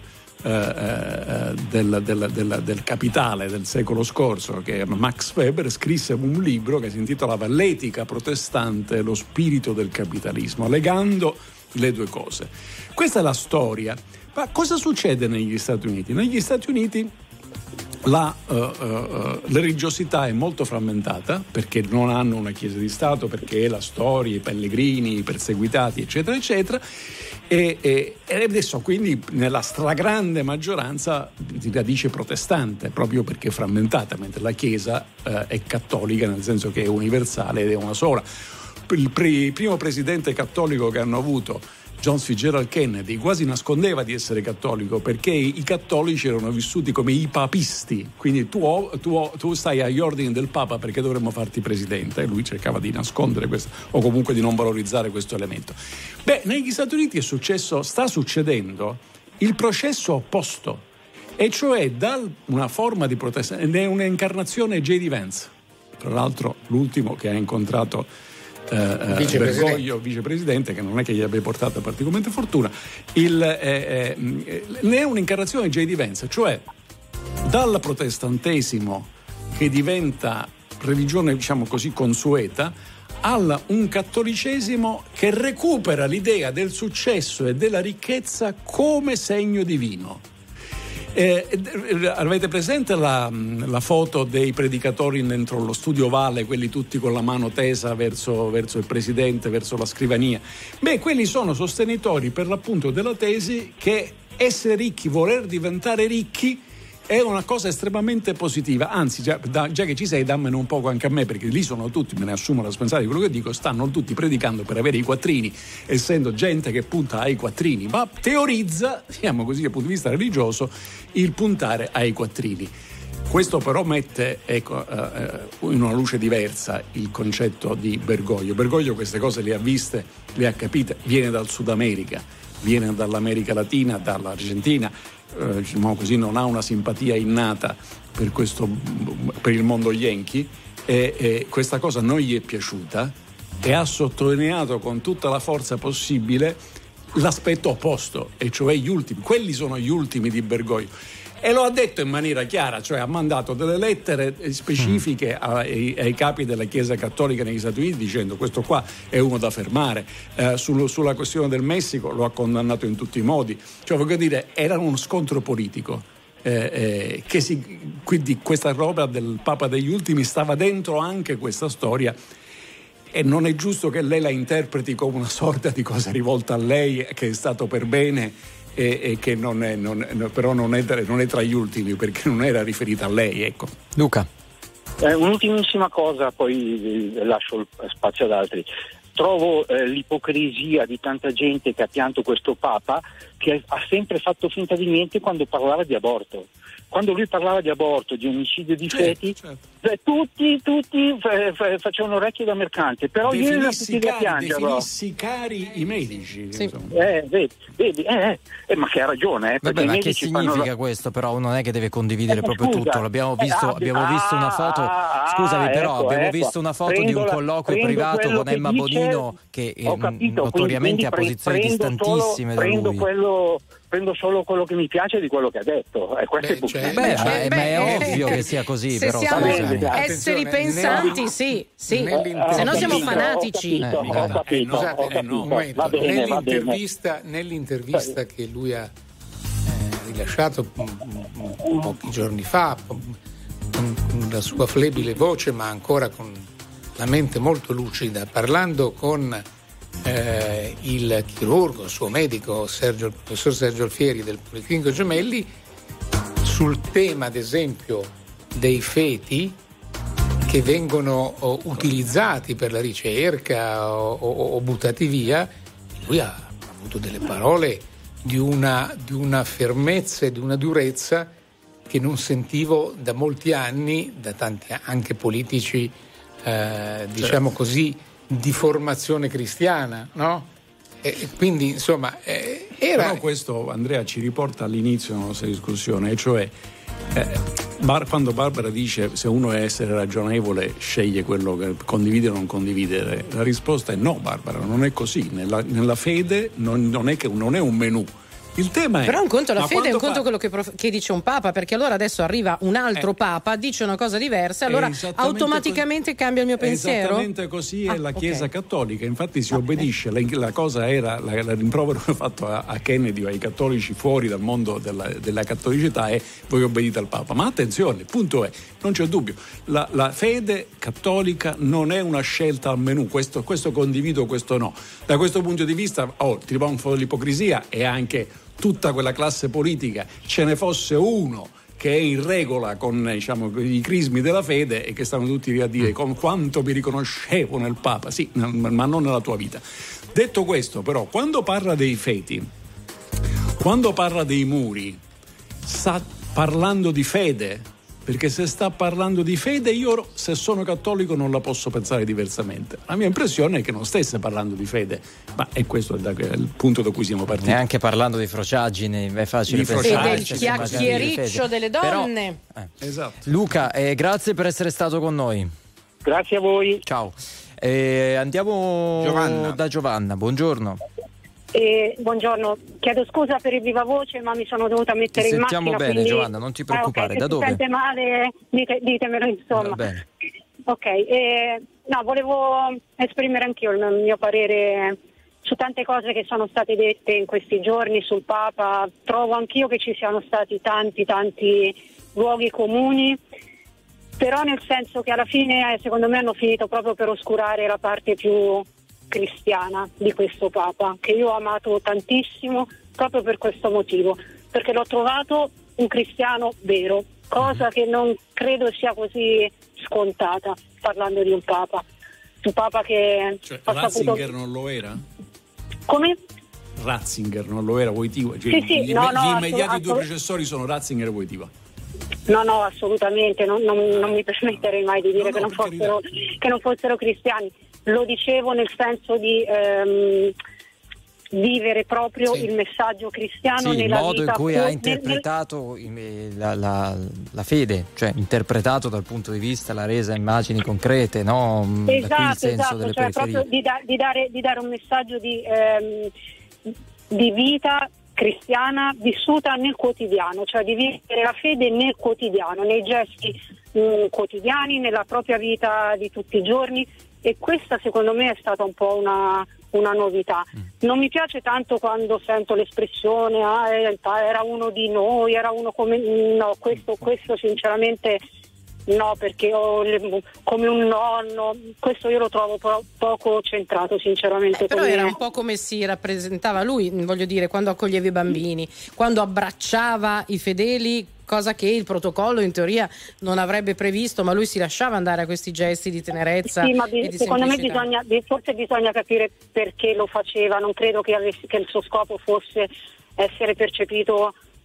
del capitale del secolo scorso, che è Max Weber, scrisse un libro che si intitolava L'etica protestante e lo spirito del capitalismo, legando le due cose. Questa è la storia. Ma cosa succede negli Stati Uniti? Negli Stati Uniti la religiosità è molto frammentata, perché non hanno una chiesa di Stato, perché la storia, i pellegrini, i perseguitati, eccetera eccetera, e adesso quindi nella stragrande maggioranza di radice protestante, proprio perché è frammentata, mentre la chiesa è cattolica, nel senso che è universale ed è una sola. Il primo presidente cattolico che hanno avuto, John Fitzgerald Kennedy, quasi nascondeva di essere cattolico, perché i cattolici erano vissuti come i papisti, quindi tu stai agli ordini del Papa perché dovremmo farti presidente, e lui cercava di nascondere questo, o comunque di non valorizzare questo elemento. Negli Stati Uniti sta succedendo il processo opposto, e cioè una forma di protesta, è un'incarnazione J.D. Vance, tra l'altro l'ultimo che ha incontrato Bergoglio, vicepresidente, che non è che gli abbia portato particolarmente fortuna. Ne è un'incarnazione J.D. Vance, cioè dal protestantesimo, che diventa religione diciamo così consueta, un cattolicesimo che recupera l'idea del successo e della ricchezza come segno divino. Avete presente la foto dei predicatori dentro lo studio ovale, quelli tutti con la mano tesa verso il presidente, verso la scrivania? Quelli sono sostenitori per l'appunto della tesi che essere ricchi, voler diventare ricchi è una cosa estremamente positiva, anzi già che ci sei dammene un poco anche a me, perché lì sono tutti, me ne assumo la responsabilità di quello che dico, stanno tutti predicando per avere i quattrini, essendo gente che punta ai quattrini, ma teorizza, diciamo così dal punto di vista religioso, il puntare ai quattrini. Questo però mette in una luce diversa il concetto di Bergoglio. Bergoglio queste cose le ha viste, le ha capite, viene dal Sud America, viene dall'America Latina, dall'Argentina, diciamo così, non ha una simpatia innata per il mondo yankee, e questa cosa non gli è piaciuta, e ha sottolineato con tutta la forza possibile l'aspetto opposto, e cioè quelli sono gli ultimi di Bergoglio. E lo ha detto in maniera chiara, cioè ha mandato delle lettere specifiche ai capi della Chiesa Cattolica negli Stati Uniti dicendo: questo qua è uno da fermare. Sulla questione del Messico lo ha condannato in tutti i modi. Cioè, voglio dire, era uno scontro politico. Quindi questa roba del Papa degli ultimi stava dentro anche questa storia, e non è giusto che lei la interpreti come una sorta di cosa rivolta a lei, che è stato per bene, e che però non è tra gli ultimi, perché non era riferita a lei, ecco.
Luca.
Un'ultimissima cosa, poi lascio spazio ad altri. Trovo l'ipocrisia di tanta gente che ha pianto questo Papa, che ha sempre fatto finta di niente quando parlava di aborto. quando lui parlava di aborto, di omicidio di feti, tutti facevano orecchie da mercante, però io ero tutti a piangere.
Definissi cari i medici.
Sì. Vedi, ma che ha ragione.
Vabbè, ma che significa questo? Però non è che deve condividere proprio tutto. L'abbiamo visto, abbiamo visto una foto. Scusami, però abbiamo visto una foto di un colloquio privato con Emma Bonino che notoriamente ha posizioni distantissime da lui.
Prendo solo quello che mi piace di quello che ha detto. Questo
ma è ovvio che sia così.
Se
però,
siamo esseri pensanti, sì. Se no siamo fanatici.
Nell'intervista che lui ha rilasciato pochi giorni fa, con la sua flebile voce, ma ancora con la mente molto lucida, parlando con il chirurgo, il suo medico, il professor Sergio Alfieri del Policlinico Gemelli, sul tema ad esempio dei feti che vengono utilizzati per la ricerca o buttati via. Lui ha avuto delle parole di una fermezza e di una durezza che non sentivo da molti anni, da tanti anche politici, diciamo così, di formazione cristiana, no? E quindi insomma era.
Però questo, Andrea, ci riporta all'inizio della nostra discussione, e cioè quando Barbara dice se uno è essere ragionevole sceglie quello che condivide o non condividere, la risposta è no, Barbara, non è così. Nella fede non è un menù. Il tema è,
però un conto la fede, è un conto quello che dice un papa, perché allora adesso arriva un altro papa, dice una cosa diversa, allora automaticamente cambia il mio pensiero.
Esattamente così è la Chiesa cattolica, infatti si obbedisce. La cosa era la rimprovero fatto a Kennedy o ai cattolici fuori dal mondo della cattolicità è: voi obbedite al papa. Ma attenzione, il punto è, non c'è dubbio, la fede cattolica non è una scelta al menù, questo condivido, questo no. Da questo punto di vista trionfo dell'ipocrisia e anche tutta quella classe politica, ce ne fosse uno che è in regola con i crismi della fede e che stanno tutti lì a dire con quanto mi riconoscevo nel Papa, sì, ma non nella tua vita. Detto questo, però, quando parla dei feti, quando parla dei muri, sta parlando di fede, perché se sta parlando di fede, io se sono cattolico non la posso pensare diversamente. La mia impressione è che non stesse parlando di fede, ma è questo il punto da cui siamo partiti.
Neanche parlando di frociaggini, è facile pensare.
E del chiacchiericcio delle donne.
Però,
esatto.
Luca, grazie per essere stato con noi.
Grazie a voi.
Ciao. Andiamo da Giovanna, buongiorno.
Buongiorno, chiedo scusa per il viva voce, ma mi sono dovuta mettere in macchina.
Sentiamo bene,
quindi...
Giovanna, non ti preoccupare.
Se
da dove?
Si sente male, ditemelo, insomma.
Va bene.
Ok, volevo esprimere anch'io il mio parere su tante cose che sono state dette in questi giorni sul Papa. Trovo anch'io che ci siano stati tanti luoghi comuni, però nel senso che alla fine secondo me hanno finito proprio per oscurare la parte più cristiana di questo Papa, che io ho amato tantissimo proprio per questo motivo, perché l'ho trovato un cristiano vero, cosa che non credo sia così scontata parlando di un Papa che
Ratzinger non lo era?
Come?
Ratzinger non lo era, Wojtyła? Gli immediati due predecessori sono Ratzinger e Wojtyła.
No, assolutamente, non mi permetterei mai di dire che non fossero cristiani. Lo dicevo nel senso di vivere proprio il messaggio cristiano nella vita.
Il modo in cui ha interpretato la fede, cioè interpretato dal punto di vista, l'ha resa immagini concrete, no?
Esatto, cioè proprio di dare un messaggio di vita cristiana vissuta nel quotidiano, cioè di vivere la fede nel quotidiano, nei gesti quotidiani, nella propria vita di tutti i giorni. E questa secondo me è stata un po' una novità. Non mi piace tanto quando sento l'espressione era uno di noi, era uno come... No, questo sinceramente no, perché come un nonno, questo io lo trovo poco centrato sinceramente.
Però era un po' come si rappresentava lui, voglio dire, quando accoglieva i bambini, quando abbracciava i fedeli, cosa che il protocollo in teoria non avrebbe previsto, ma lui si lasciava andare a questi gesti di tenerezza.
Sì, ma
e di
secondo me
semplicità.
forse bisogna capire perché lo faceva. Non credo che il suo scopo fosse essere percepito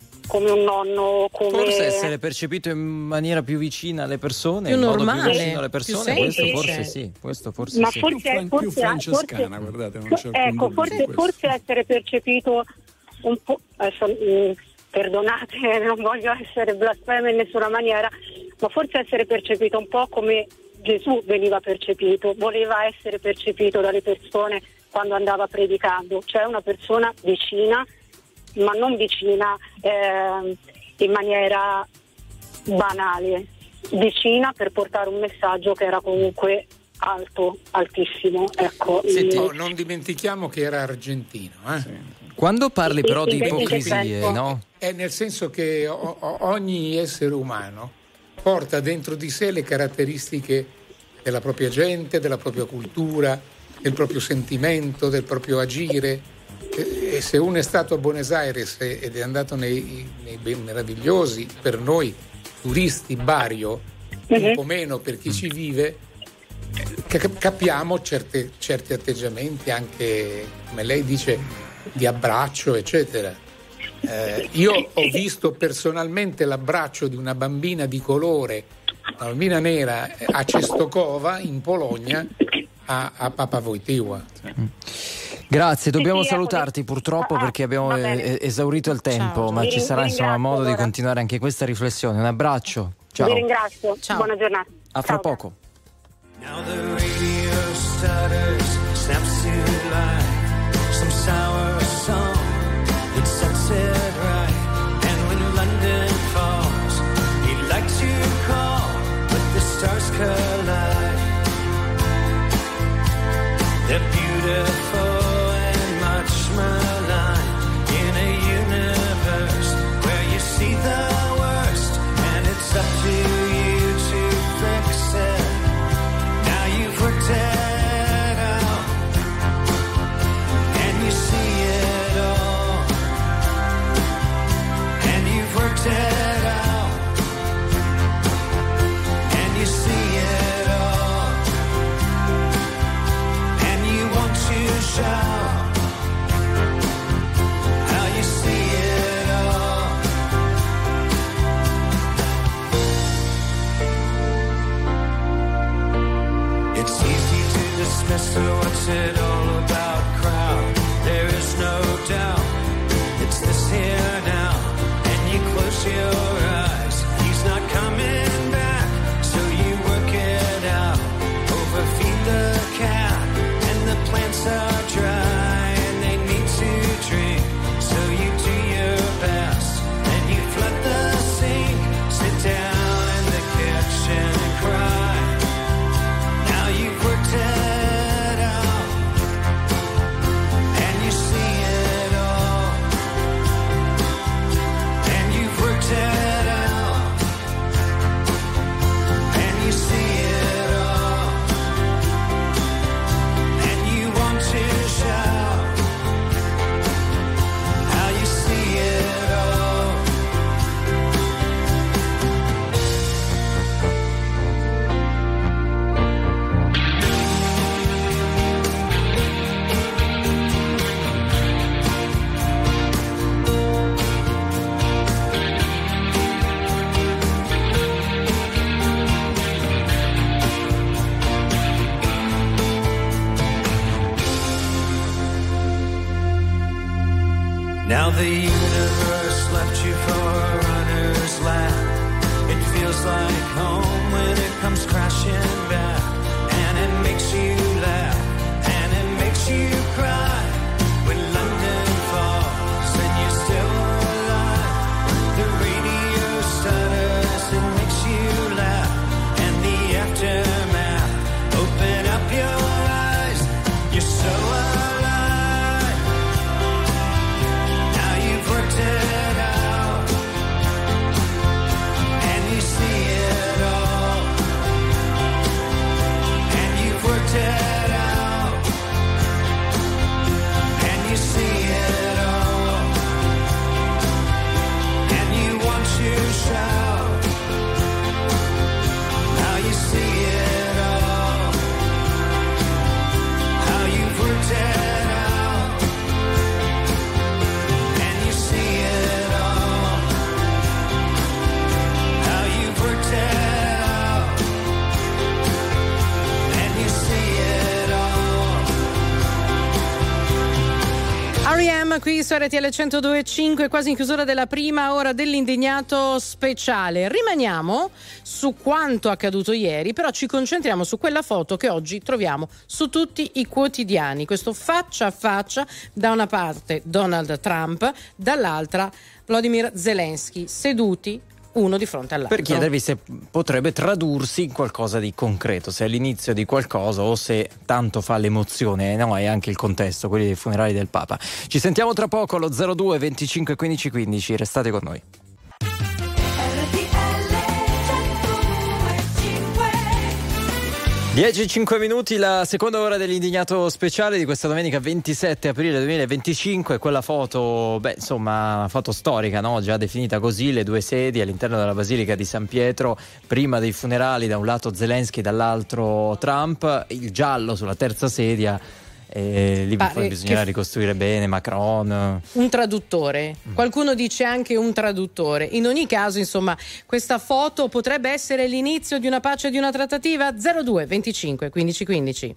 come un nonno, come...
Forse essere percepito in maniera più vicina alle persone,
più
in modo
normale,
più vicino alle persone,
più
questo
semplice.
forse sì, questo forse
Ma
sì.
Più francescana, guardate, non c'è alcun
ecco,
dubbio di questo.
forse essere percepito un po', perdonate, non voglio essere blasfema in nessuna maniera, ma forse essere percepito un po' come Gesù veniva percepito, voleva essere percepito dalle persone quando andava predicando, cioè una persona vicina, ma non vicina in maniera banale, vicina per portare un messaggio che era comunque alto, altissimo. Ecco,
non dimentichiamo che era argentino. Sì.
Quando parli però di
Sì,
ipocrisie, no?
È nel senso che ogni essere umano porta dentro di sé le caratteristiche della propria gente, della propria cultura, del proprio sentimento, del proprio agire. E se uno è stato a Buenos Aires ed è andato nei ben meravigliosi, per noi turisti, Barrio, un po' meno per chi ci vive, capiamo certi atteggiamenti anche, come lei dice, di abbraccio, eccetera. Io ho visto personalmente l'abbraccio di una bambina di colore, una bambina nera, a Czestochowa in Polonia, a Papa Wojtyła.
Grazie, dobbiamo salutarti purtroppo perché abbiamo esaurito il tempo. Ciao. Ma ci sarà insomma modo di continuare anche questa riflessione. Un abbraccio, ciao.
Vi ringrazio, ciao. Buona giornata.
A fra poco.
Now the radio stutters, snaps to life, some sour song that sets it right. And when London falls, he'd like to call, but the stars collide. They're beautiful and much maligned in a universe where you see the worst, and it's up to you to fix it. Now you've worked it out, and you see it all, and you've worked it out, and you see it all, and you want to shout how you see it all. It's easy to dismiss what's it all about, crowd. There is no doubt it's this here now, and you close your eyes. He's not coming back, so you work it out. Overfeed the cat, and the plants are dry, and they need to drink. So you do your best, and you flood the sink. Sit down in the kitchen and cry. Now you've worked it out,
Continua qui su RTL 102.5, quasi in chiusura della prima ora dell'indignato speciale. Rimaniamo su quanto accaduto ieri, però ci concentriamo su quella foto che oggi troviamo su tutti i quotidiani. Questo faccia a faccia, da una parte Donald Trump, dall'altra Volodymyr Zelensky, seduti uno di fronte all'altro.
Per chiedervi se potrebbe tradursi in qualcosa di concreto, se è l'inizio di qualcosa o se tanto fa l'emozione, no? E anche il contesto, quelli dei funerali del Papa. Ci sentiamo tra poco allo 02 25 15 15, restate con noi. 10:05 minuti, la seconda ora dell'indignato speciale di questa domenica 27 aprile 2025. Quella foto, insomma, foto storica, no? Già definita così, le due sedie all'interno della Basilica di San Pietro, prima dei funerali, da un lato Zelensky, dall'altro Trump, il giallo sulla terza sedia. Lì poi bisognerà ricostruire bene Macron,
un traduttore, qualcuno dice anche un traduttore. In ogni caso, insomma, questa foto potrebbe essere l'inizio di una pace, di una trattativa. 02 25 15 15.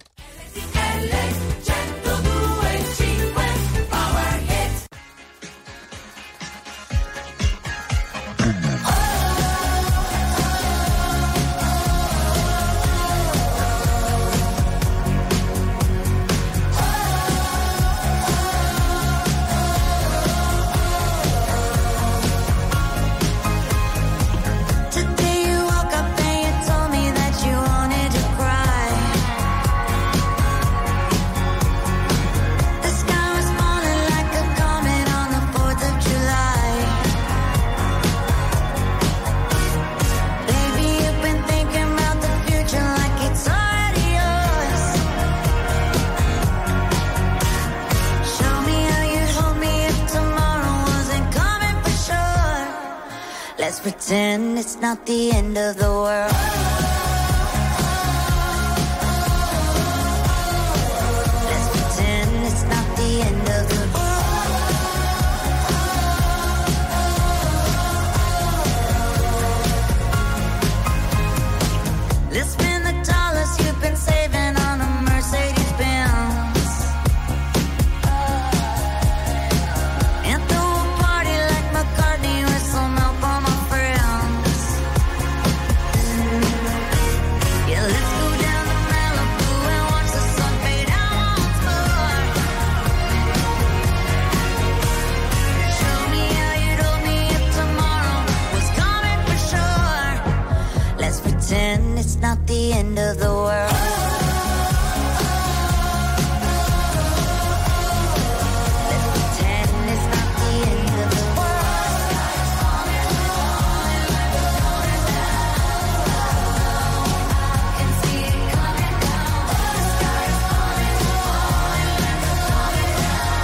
Pretend it's not the end of the world. Let's pretend it's not the end of the world. Let's spend the dollars you've been saving on a Mercedes Benz. And throw a party like McCartney with some help on my it's not the end of the world. Let's pretend it's not the end of the world. I can see it coming down. The sky is falling, falling, falling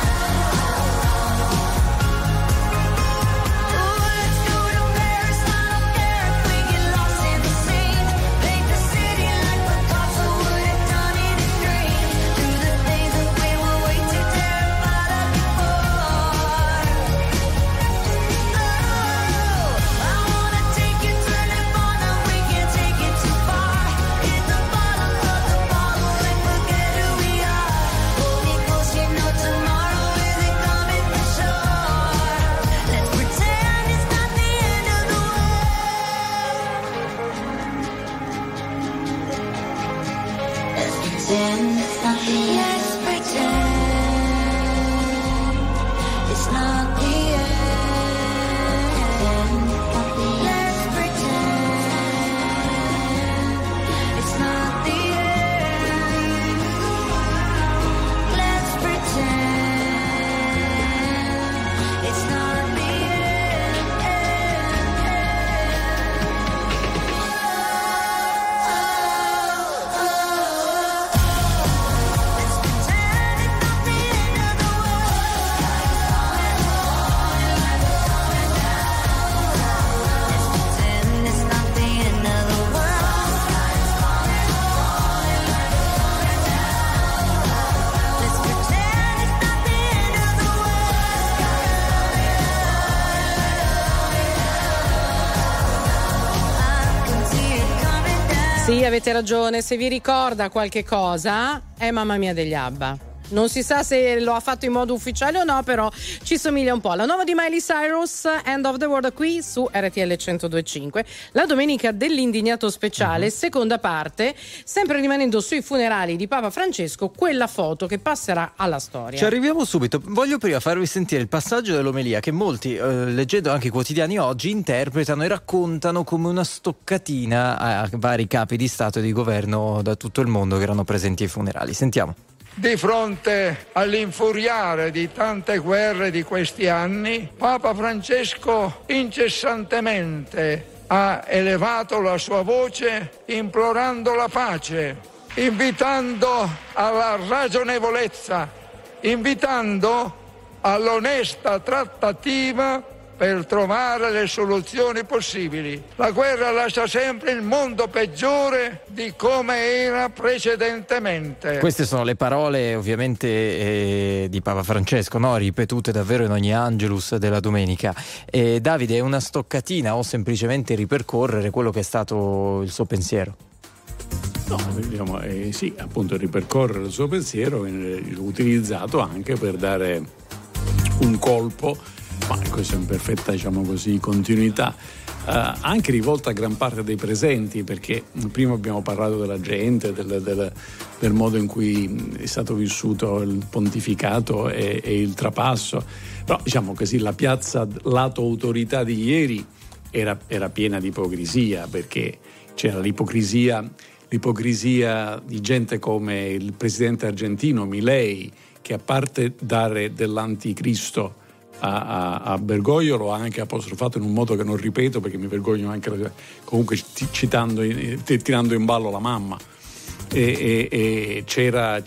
down. Ooh, let's go to Paris, I don't care if we get lost in the sea. Paint the city like Picasso would have done in his dream. Do the things that we were way too terrified of before. Oh, I wanna take you to Nirvana, we can't take it too far. Hit the bottom of the bottle and forget who we are. Hold me close, you know tomorrow isn't coming for sure. Let's pretend it's not the end of the Let's pretend it's not the end. Let's pretend it's not the end. Let's pretend it's not the end. Let's pretend it's not the
Sì, avete ragione, se vi ricorda qualche cosa, è Mamma mia degli ABBA. Non si sa se lo ha fatto in modo ufficiale o no, però ci somiglia un po'. La nuova di Miley Cyrus, End of the World, qui su RTL 102.5. La domenica dell'indignato speciale, seconda parte, sempre rimanendo sui funerali di Papa Francesco, quella foto che passerà alla storia.
Ci arriviamo subito. Voglio prima farvi sentire il passaggio dell'omelia che molti, leggendo anche i quotidiani oggi, interpretano e raccontano come una stoccatina a vari capi di Stato e di governo da tutto il mondo che erano presenti ai funerali. Sentiamo.
Di fronte all'infuriare di tante guerre di questi anni, Papa Francesco incessantemente ha elevato la sua voce implorando la pace, invitando alla ragionevolezza, invitando all'onesta trattativa per trovare le soluzioni possibili. La guerra lascia sempre il mondo peggiore di come era precedentemente.
Queste sono le parole ovviamente di Papa Francesco, no? Ripetute davvero in ogni Angelus della domenica. Davide, è una stoccatina o semplicemente ripercorrere quello che è stato il suo pensiero?
No, diciamo, sì, appunto ripercorrere il suo pensiero, utilizzato anche per dare un colpo, ma questo in perfetta, diciamo così, continuità, anche rivolta a gran parte dei presenti, perché prima abbiamo parlato della gente, del modo in cui è stato vissuto il pontificato e il trapasso, però diciamo così la piazza lato autorità di ieri era piena di ipocrisia, perché c'era l'ipocrisia di gente come il presidente argentino Milei, che a parte dare dell'anticristo a Bergoglio lo ha anche apostrofato in un modo che non ripeto perché mi vergogno anche, comunque tirando in ballo la mamma, e c'era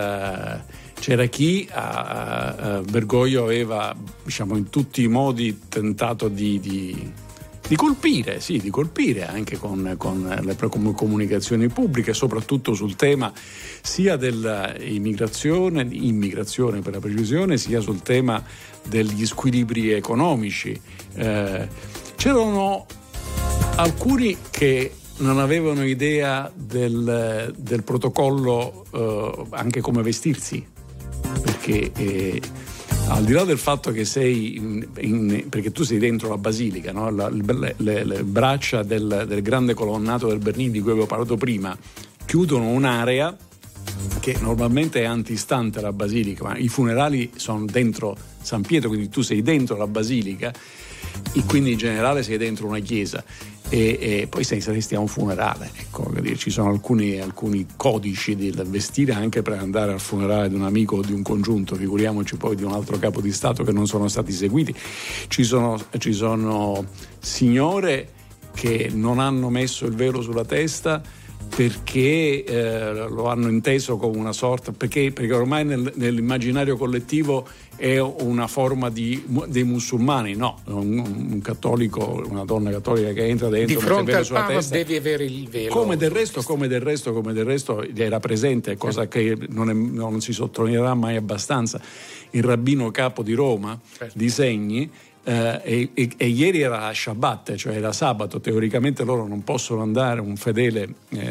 chi a Bergoglio aveva, diciamo, in tutti i modi tentato di colpire anche con le comunicazioni pubbliche, soprattutto sul tema sia dell'immigrazione per la precisione, sia sul tema degli squilibri economici. C'erano alcuni che non avevano idea del protocollo, anche come vestirsi, perché al di là del fatto che sei perché tu sei dentro la basilica, no? Le braccia del grande colonnato del Bernini di cui avevo parlato prima chiudono un'area che normalmente è antistante la basilica, ma i funerali sono dentro San Pietro, quindi tu sei dentro la basilica e quindi in generale sei dentro una chiesa e poi saresti a un funerale, ecco, ci sono alcuni codici del vestire anche per andare al funerale di un amico o di un congiunto, figuriamoci poi di un altro capo di Stato, che non sono stati seguiti. Ci sono signore che non hanno messo il velo sulla testa perché lo hanno inteso come una sorta, perché ormai nell'immaginario collettivo è una forma dei musulmani. No, un cattolico, una donna cattolica che entra dentro
di fronte al
Papa
testa, devi avere il velo.
Come del resto era presente, cosa che non si sottolineerà mai abbastanza, il rabbino capo di Roma, di Segni. E ieri era Shabbat, cioè era sabato, teoricamente loro non possono andare, un fedele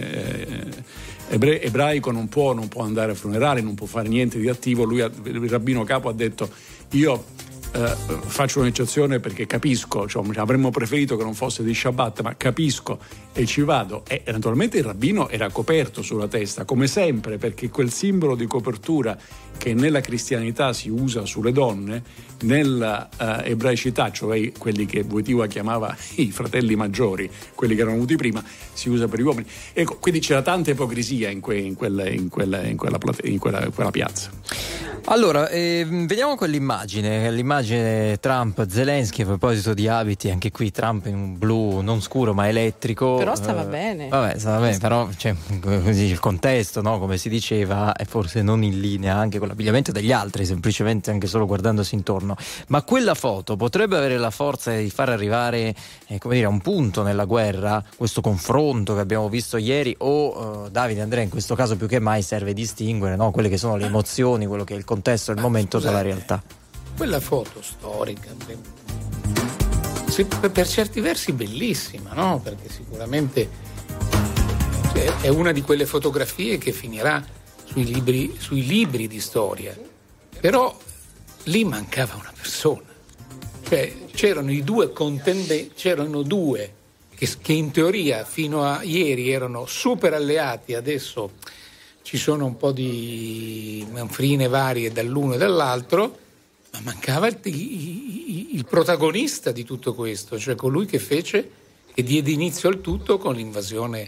ebraico non può andare a funerali, non può fare niente di attivo. Lui, il rabbino capo, ha detto: io faccio un'eccezione perché capisco, cioè, avremmo preferito che non fosse di Shabbat, ma capisco e ci vado. E naturalmente il rabbino era coperto sulla testa, come sempre, perché quel simbolo di copertura che nella cristianità si usa sulle donne, nella ebraicità, cioè quelli che Wojtyła chiamava i fratelli maggiori, quelli che erano venuti prima, si usa per gli uomini. Ecco, quindi c'era tanta ipocrisia in quella piazza.
Allora, vediamo l'immagine Trump-Zelensky. A proposito di abiti, anche qui Trump in un blu non scuro ma elettrico.
Però stava bene.
Stava bene, però così, il contesto, no, come si diceva, è forse non in linea anche con l'abbigliamento degli altri, semplicemente anche solo guardandosi intorno. Ma quella foto potrebbe avere la forza di far arrivare a un punto nella guerra, questo confronto che abbiamo visto ieri, o Davide, Andrea, in questo caso più che mai serve distinguere, no, quelle che sono le emozioni, quello che è il contesto e il momento dalla realtà.
Quella foto storica, per certi versi bellissima, no? Perché sicuramente è una di quelle fotografie che finirà sui libri di storia, però lì mancava una persona, cioè c'erano due che in teoria fino a ieri erano super alleati, adesso ci sono un po' di manfrine varie dall'uno e dall'altro, ma mancava il protagonista di tutto questo, cioè colui che diede inizio al tutto con l'invasione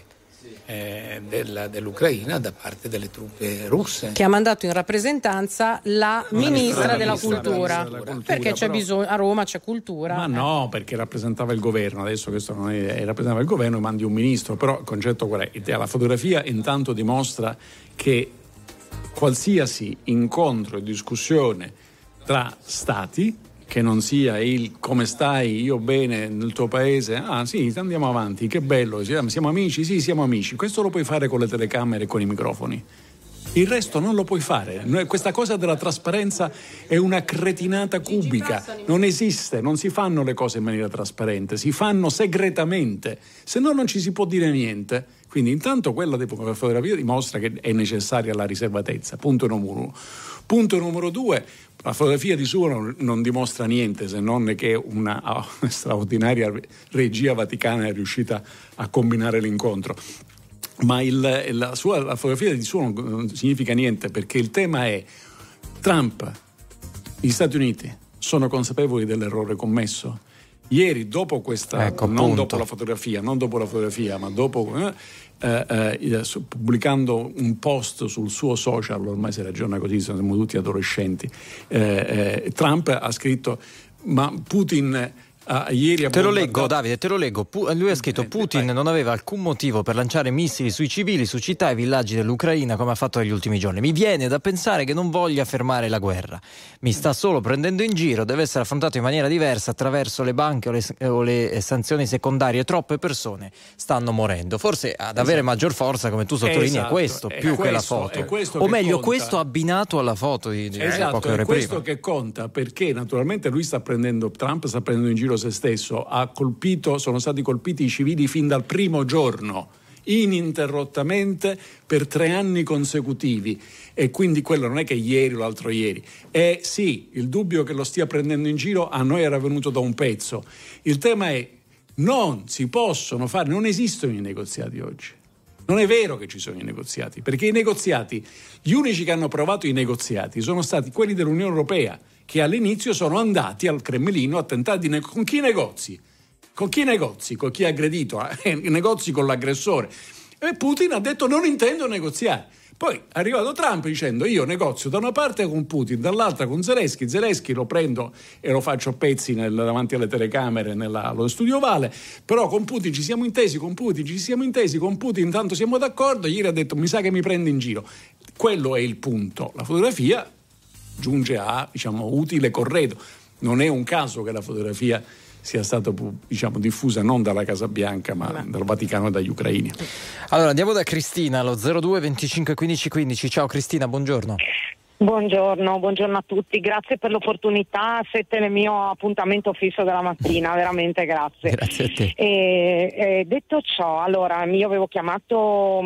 dell'Ucraina da parte delle truppe russe,
che ha mandato in rappresentanza la ministra della cultura, perché c'è bisogno, a Roma c'è cultura.
Ma no, perché rappresentava il governo, adesso questo non rappresentava il governo, mandi un ministro, però il concetto qual è? La fotografia intanto dimostra che qualsiasi incontro e discussione tra stati, che non sia il come stai, io bene, nel tuo paese, sì, andiamo avanti, che bello, siamo amici, sì, siamo amici, questo lo puoi fare con le telecamere e con i microfoni, il resto non lo puoi fare. Questa cosa della trasparenza è una cretinata cubica, non esiste, non si fanno le cose in maniera trasparente, si fanno segretamente, se no non ci si può dire niente. Quindi intanto quella della fotografia dimostra che è necessaria la riservatezza, punto numero uno. Punto numero due, la fotografia di suo non dimostra niente, se non che una straordinaria regia vaticana è riuscita a combinare l'incontro. Ma la fotografia di suo non significa niente, perché il tema è: Trump, gli Stati Uniti sono consapevoli dell'errore commesso? Ieri, dopo questa, dopo la fotografia, ma dopo pubblicando un post sul suo social, ormai si ragiona così, siamo tutti adolescenti, Trump ha scritto: ma Putin ieri
te lo leggo, Davide, te lo leggo. Lui ha scritto: Putin non aveva alcun motivo per lanciare missili sui civili, su città e villaggi dell'Ucraina come ha fatto negli ultimi giorni. Mi viene da pensare che non voglia fermare la guerra, mi sta solo prendendo in giro, deve essere affrontato in maniera diversa attraverso le banche o le sanzioni secondarie. Troppe persone stanno morendo. Forse ad avere maggior forza, come tu sottolinei, è questo più che la foto, o meglio questo abbinato alla foto di poche ore prima.
È questo che conta, perché naturalmente Trump sta prendendo in giro se stesso, sono stati colpiti i civili fin dal primo giorno, ininterrottamente per 3 anni consecutivi, e quindi quello non è che ieri o l'altro ieri. E sì, il dubbio che lo stia prendendo in giro a noi era venuto da un pezzo. Il tema è: non si possono fare, non esistono i negoziati oggi. Non è vero che ci sono i negoziati, perché i negoziati, gli unici che hanno provato i negoziati sono stati quelli dell'Unione Europea, che all'inizio sono andati al Cremlino a tentare con chi negozi? Con chi negozi? Con chi ha aggredito? Negozi con l'aggressore. E Putin ha detto: non intendo negoziare. Poi è arrivato Trump dicendo: io negozio da una parte con Putin, dall'altra con Zelensky lo prendo e lo faccio a pezzi davanti alle telecamere allo studio Ovale, però con Putin ci siamo intesi, con Putin tanto siamo d'accordo. Ieri ha detto: mi sa che mi prende in giro. Quello è il punto. La fotografia giunge a, utile corredo. Non è un caso che la fotografia sia stata diffusa non dalla Casa Bianca ma dal Vaticano e dagli ucraini.
Allora andiamo da Cristina allo 02 25 15 15. Ciao Cristina, buongiorno.
Buongiorno a tutti, grazie per l'opportunità, siete nel mio appuntamento fisso della mattina, veramente grazie.
Grazie a te.
Detto ciò, allora io avevo chiamato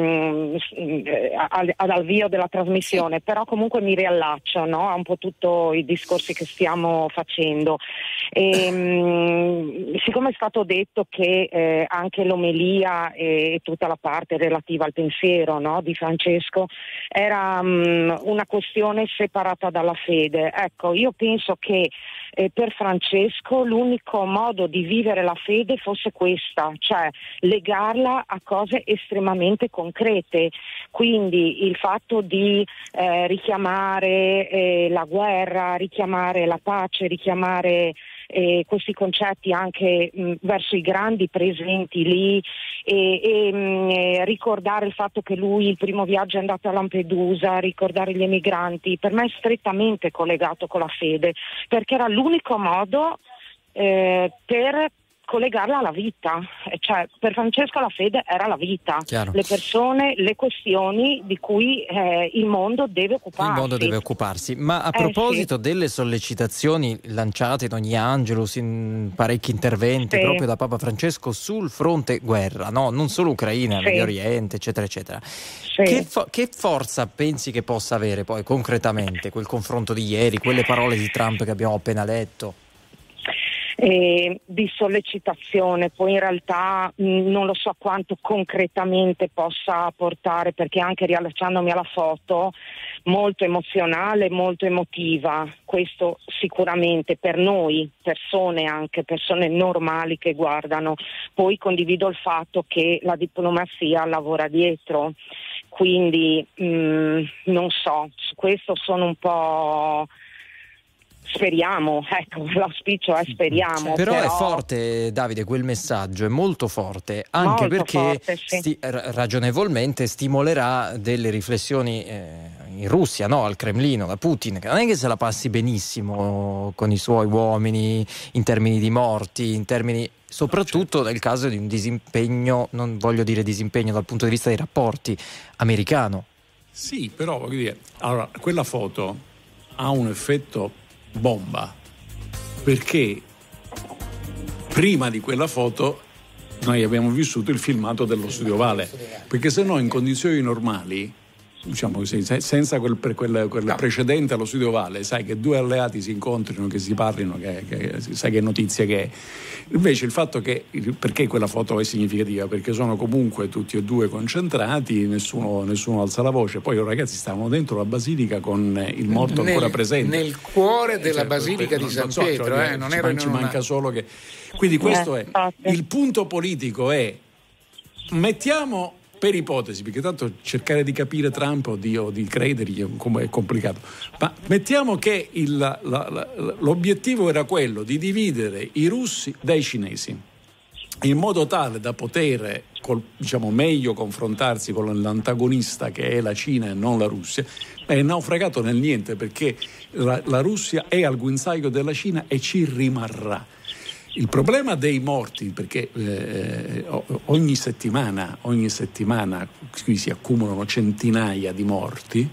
all'avvio della trasmissione, però comunque mi riallaccio, no, a un po' tutti i discorsi che stiamo facendo. Siccome è stato detto che anche l'omelia e tutta la parte relativa al pensiero, no, di Francesco era una questione separata dalla fede, ecco, io penso che per Francesco l'unico modo di vivere la fede fosse questa, cioè legarla a cose estremamente concrete, quindi il fatto di richiamare la guerra, richiamare la pace, richiamare questi concetti anche verso i grandi presenti lì e ricordare il fatto che lui il primo viaggio è andato a Lampedusa, ricordare gli emigranti, per me è strettamente collegato con la fede, perché era l'unico modo per collegarla alla vita, cioè per Francesco la fede era la vita,
Chiaro.
le persone, le questioni di cui il mondo deve occuparsi.
Il mondo deve occuparsi. Ma a proposito delle sollecitazioni lanciate in ogni Angelus, in parecchi interventi proprio da Papa Francesco sul fronte guerra, no? Non solo Ucraina, Medio Oriente, eccetera, eccetera. Che forza pensi che possa avere poi concretamente quel confronto di ieri, quelle parole di Trump che abbiamo appena letto?
Di sollecitazione, poi in realtà non lo so quanto concretamente possa portare, perché anche riallacciandomi alla foto, molto emozionale, molto emotiva, questo sicuramente per noi, anche persone normali che guardano. Poi condivido il fatto che la diplomazia lavora dietro, quindi non so, su questo sono un po'... Speriamo, ecco, l'auspicio è speriamo.
Però è forte, Davide, quel messaggio è molto forte, anche
molto
perché
forte,
ragionevolmente stimolerà delle riflessioni in Russia, no? Al Cremlino, da Putin, che non è che se la passi benissimo con i suoi uomini in termini di morti, in termini soprattutto nel caso di un disimpegno, non voglio dire disimpegno dal punto di vista dei rapporti, americano.
Sì, però voglio dire, allora, quella foto ha un effetto bomba, perché prima di quella foto noi abbiamo vissuto il filmato dello Studio Ovale, perché se no in condizioni normali, diciamo così, senza quel precedente allo Studio Ovale, sai che due alleati si incontrino, che si parlino, che sai che notizia che è. Invece il fatto perché quella foto è significativa? Perché sono comunque tutti e due concentrati, nessuno alza la voce. Poi ragazzi stavano dentro la basilica con il morto ancora presente.
Nel cuore della basilica di San Pietro, non era
ci manca solo che... Quindi questo è il punto politico, è mettiamo... Per ipotesi, perché tanto cercare di capire Trump o di credergli è complicato, ma mettiamo che l'obiettivo era quello di dividere i russi dai cinesi in modo tale da poter meglio confrontarsi con l'antagonista che è la Cina e non la Russia. È naufragato nel niente, perché la Russia è al guinzaglio della Cina e ci rimarrà. Il problema dei morti, perché ogni settimana qui si accumulano centinaia di morti,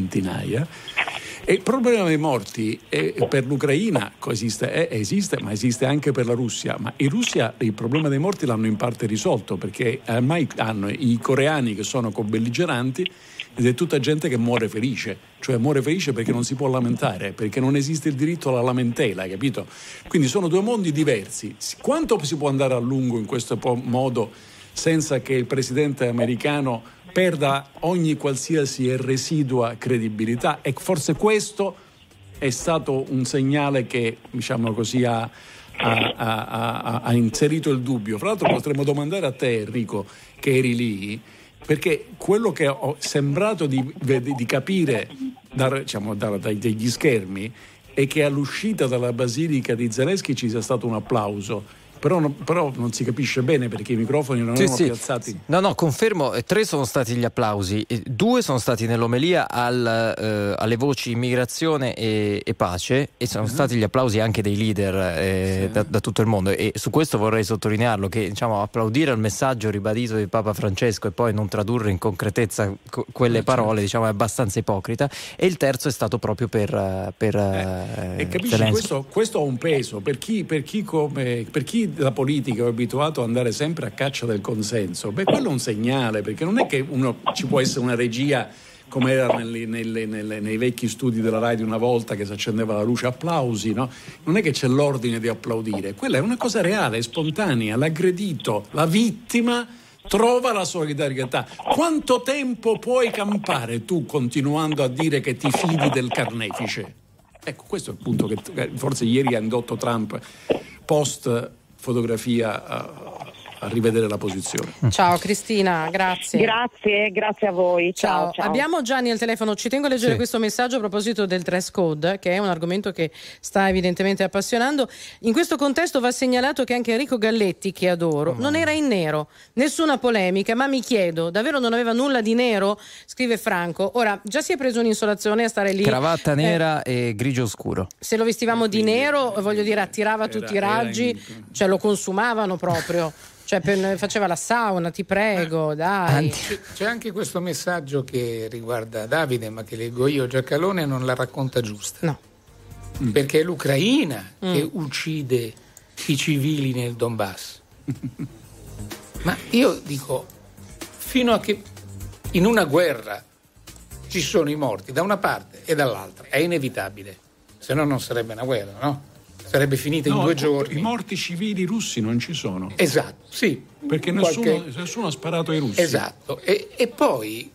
e il problema dei morti per l'Ucraina esiste, ma esiste anche per la Russia. Ma in Russia il problema dei morti l'hanno in parte risolto, perché ormai hanno i coreani che sono cobelligeranti, ed è tutta gente che muore felice, cioè muore felice perché non si può lamentare, perché non esiste il diritto alla lamentela, capito? Quindi sono due mondi diversi. Quanto si può andare a lungo in questo modo senza che il presidente americano perda ogni qualsiasi e residua credibilità? E forse questo è stato un segnale che, diciamo così, ha inserito il dubbio. Fra l'altro potremmo domandare a te, Enrico, che eri lì, perché quello che ho sembrato di capire dagli schermi è che all'uscita dalla basilica di Zelensky ci sia stato un applauso. Però non si capisce bene perché i microfoni non erano piazzati.
No, confermo, 3 sono stati gli applausi, 2 sono stati nell'omelia alle voci immigrazione e pace, e sono stati gli applausi anche dei leader da tutto il mondo, e su questo vorrei sottolinearlo, che applaudire al messaggio ribadito di Papa Francesco e poi non tradurre in concretezza quelle parole è abbastanza ipocrita. E il terzo è stato proprio per
e capisci, questo ha un peso per chi la politica è abituato ad andare sempre a caccia del consenso. Quello è un segnale, perché non è che ci può essere una regia come era nei vecchi studi della Rai di una volta, che si accendeva la luce, applausi, no? Non è che c'è l'ordine di applaudire, quella è una cosa reale, spontanea. L'aggredito, la vittima trova la solidarietà. Quanto tempo puoi campare tu continuando a dire che ti fidi del carnefice? Ecco, questo è il punto che forse ieri ha indotto Trump, post fotografia a rivedere la posizione.
Ciao Cristina, grazie.
Grazie a voi. Ciao.
Abbiamo Gianni al telefono, ci tengo a leggere questo messaggio a proposito del dress code, che è un argomento che sta evidentemente appassionando. In questo contesto va segnalato che anche Enrico Galletti, che adoro, non era in nero. Nessuna polemica, ma mi chiedo, davvero non aveva nulla di nero? Scrive Franco. Ora, già si è preso un'insolazione a stare lì.
Cravatta nera e grigio scuro.
Se lo vestivamo di nero, voglio dire, attirava tutti i raggi, cioè lo consumavano proprio. Cioè faceva la sauna, ti prego, dai.
C'è anche questo messaggio che riguarda Davide, ma che leggo io. Giacalone non la racconta giusta.
No.
Perché è l'Ucraina che uccide i civili nel Donbass. Ma io dico, fino a che in una guerra ci sono i morti da una parte e dall'altra, è inevitabile. Se no non sarebbe una guerra, no? Sarebbe finita in 2 giorni.
I morti civili russi non ci sono.
Esatto, sì.
Perché nessuno ha sparato ai russi.
Esatto. E poi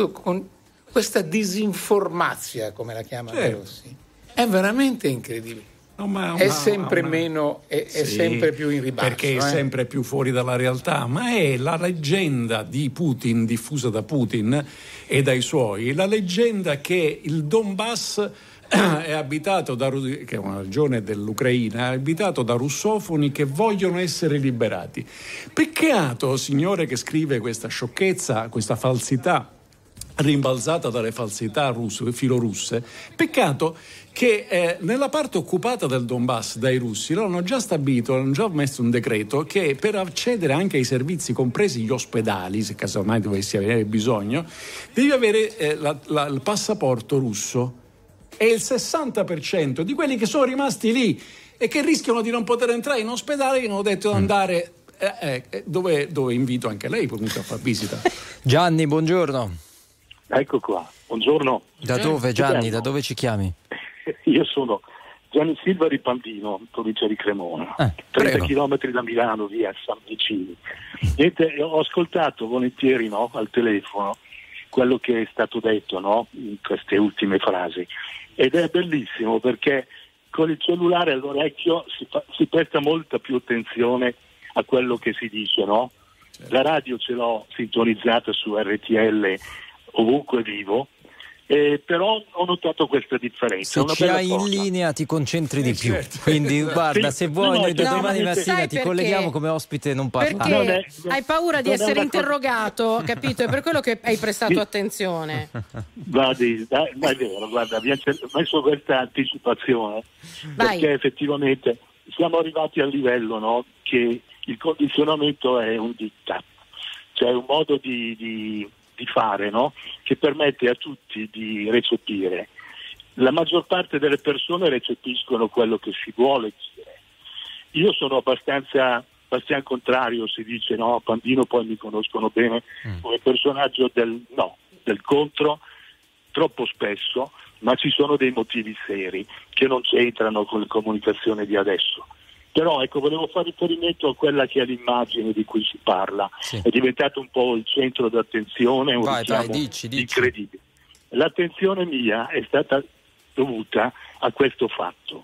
questa disinformazia, come la chiamano i russi, è veramente incredibile. È sempre meno, è sempre più in ribasso.
Perché è sempre più fuori dalla realtà, ma è la leggenda di Putin, diffusa da Putin e dai suoi, la leggenda che il Donbass è abitato che è una regione dell'Ucraina, è abitato da russofoni che vogliono essere liberati. Peccato, signore che scrive questa sciocchezza, questa falsità rimbalzata dalle falsità filorusse, peccato che nella parte occupata del Donbass dai russi loro hanno già stabilito, hanno già messo un decreto che per accedere anche ai servizi, compresi gli ospedali, se casomai dovessi avere bisogno, devi avere il passaporto russo. E il 60% di quelli che sono rimasti lì e che rischiano di non poter entrare in ospedale hanno detto di andare dove invito anche lei comunque a far visita.
Gianni, buongiorno.
Ecco qua, buongiorno.
Da dove, Gianni? Da dove ci chiami?
Io sono Gianni Silva di Pambino, provincia di Cremona, 30 chilometri da Milano, via San Vicini. Niente, ho ascoltato volentieri al telefono quello che è stato detto in queste ultime frasi, ed è bellissimo perché con il cellulare all'orecchio si presta molta più attenzione a quello che si dice, no? Certo. La radio ce l'ho sintonizzata su RTL ovunque vivo, però ho notato questa differenza.
Se ci hai in linea ti concentri di più, quindi guarda, se vuoi noi domani mattina ti colleghiamo come ospite non parlare.
Perché hai paura di essere interrogato, capito? È per quello che hai prestato attenzione.
Ma è vero, guarda, mi ha messo questa anticipazione.
Vai.
Perché effettivamente siamo arrivati al livello che il condizionamento è un diktat, cioè un modo di fare, che permette a tutti di recepire. La maggior parte delle persone recepiscono quello che si vuole dire. Io sono abbastanza contrario, si dice a Pambino poi mi conoscono bene come personaggio del contro troppo spesso, ma ci sono dei motivi seri che non c'entrano con la comunicazione di adesso. Però volevo fare riferimento a quella che è l'immagine di cui si parla. Sì. È diventato un po' il centro d'attenzione, dici. Incredibile. L'attenzione mia è stata dovuta a questo fatto.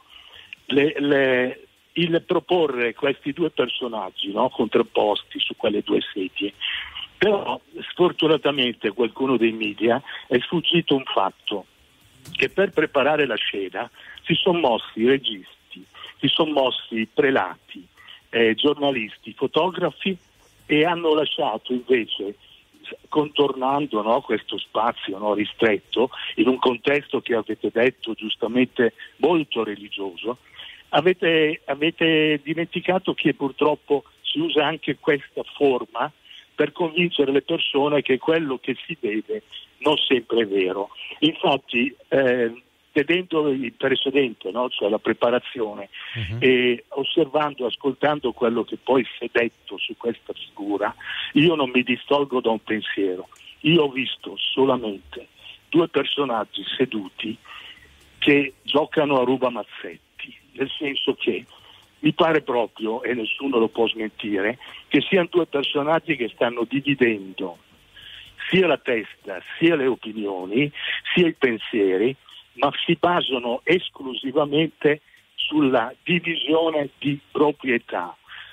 Il proporre questi due personaggi contrapposti su quelle due sedie. Però sfortunatamente qualcuno dei media è sfuggito un fatto, che per preparare la scena si sono mossi i registi, si sono mossi prelati, giornalisti, fotografi, e hanno lasciato invece, contornando questo spazio ristretto, in un contesto che avete detto giustamente molto religioso, avete dimenticato che purtroppo si usa anche questa forma per convincere le persone che quello che si vede non sempre è vero. Infatti vedendo il precedente, cioè la preparazione, e osservando, ascoltando quello che poi si è detto su questa figura, io non mi distolgo da un pensiero. Io ho visto solamente due personaggi seduti che giocano a rubamazzetti, nel senso che mi pare proprio, e nessuno lo può smentire, che siano due personaggi che stanno dividendo sia la testa, sia le opinioni, sia i pensieri, ma si basano esclusivamente sulla divisione di proprietà,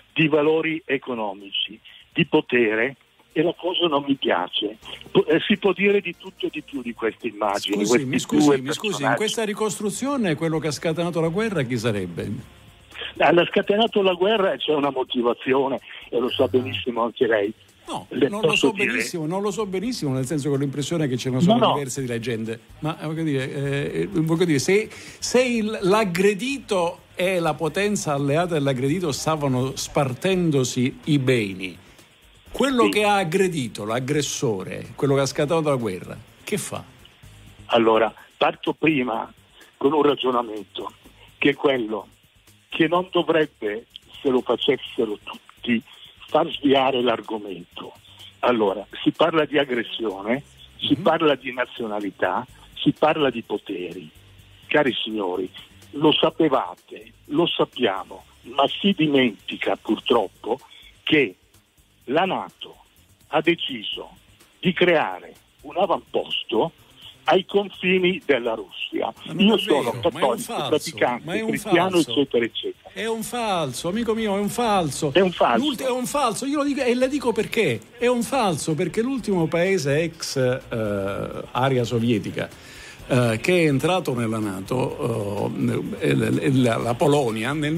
di valori economici, di potere, e la cosa non mi piace. Si può dire di tutto e di più di queste immagini.
Mi scusi, in questa ricostruzione quello che ha scatenato la guerra chi sarebbe?
Ha scatenato la guerra e c'è una motivazione, e lo sa benissimo anche lei.
No, non lo so benissimo, nel senso che ho l'impressione che ce ne sono diverse di leggende. Ma voglio dire, se l'aggredito e la potenza alleata dell'aggredito stavano spartendosi i beni, quello che ha aggredito, l'aggressore, quello che ha scatenato la guerra, che fa?
Allora, parto prima con un ragionamento, che è quello che non dovrebbe, se lo facessero tutti, far sviare l'argomento. Allora, si parla di aggressione, si parla di nazionalità, si parla di poteri. Cari signori, lo sapevate, lo sappiamo, ma si dimentica purtroppo che la NATO ha deciso di creare un avamposto ai confini della Russia. Io sono cattolico, praticante, cristiano, eccetera, eccetera.
È un falso, amico mio, è un falso.
È un falso.
È un falso, io lo dico e le dico perché. È un falso perché l'ultimo paese ex area sovietica che è entrato nella NATO, la Polonia, nel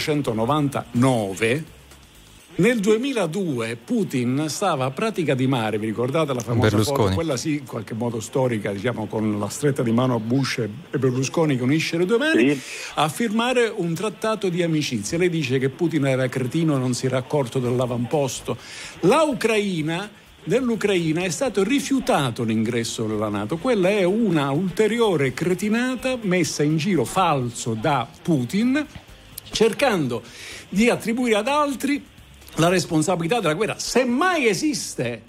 1999. Nel 2002 Putin stava a Pratica di Mare, vi ricordate la famosa foto, quella sì, in qualche modo storica, diciamo, con la stretta di mano a Bush e Berlusconi che unisce le due mani, a firmare un trattato di amicizia. Lei dice che Putin era cretino e non si era accorto dell'avamposto. Nell'Ucraina è stato rifiutato l'ingresso nella NATO. Quella è una ulteriore cretinata messa in giro falso da Putin, cercando di attribuire ad altri la responsabilità della guerra. Se mai esiste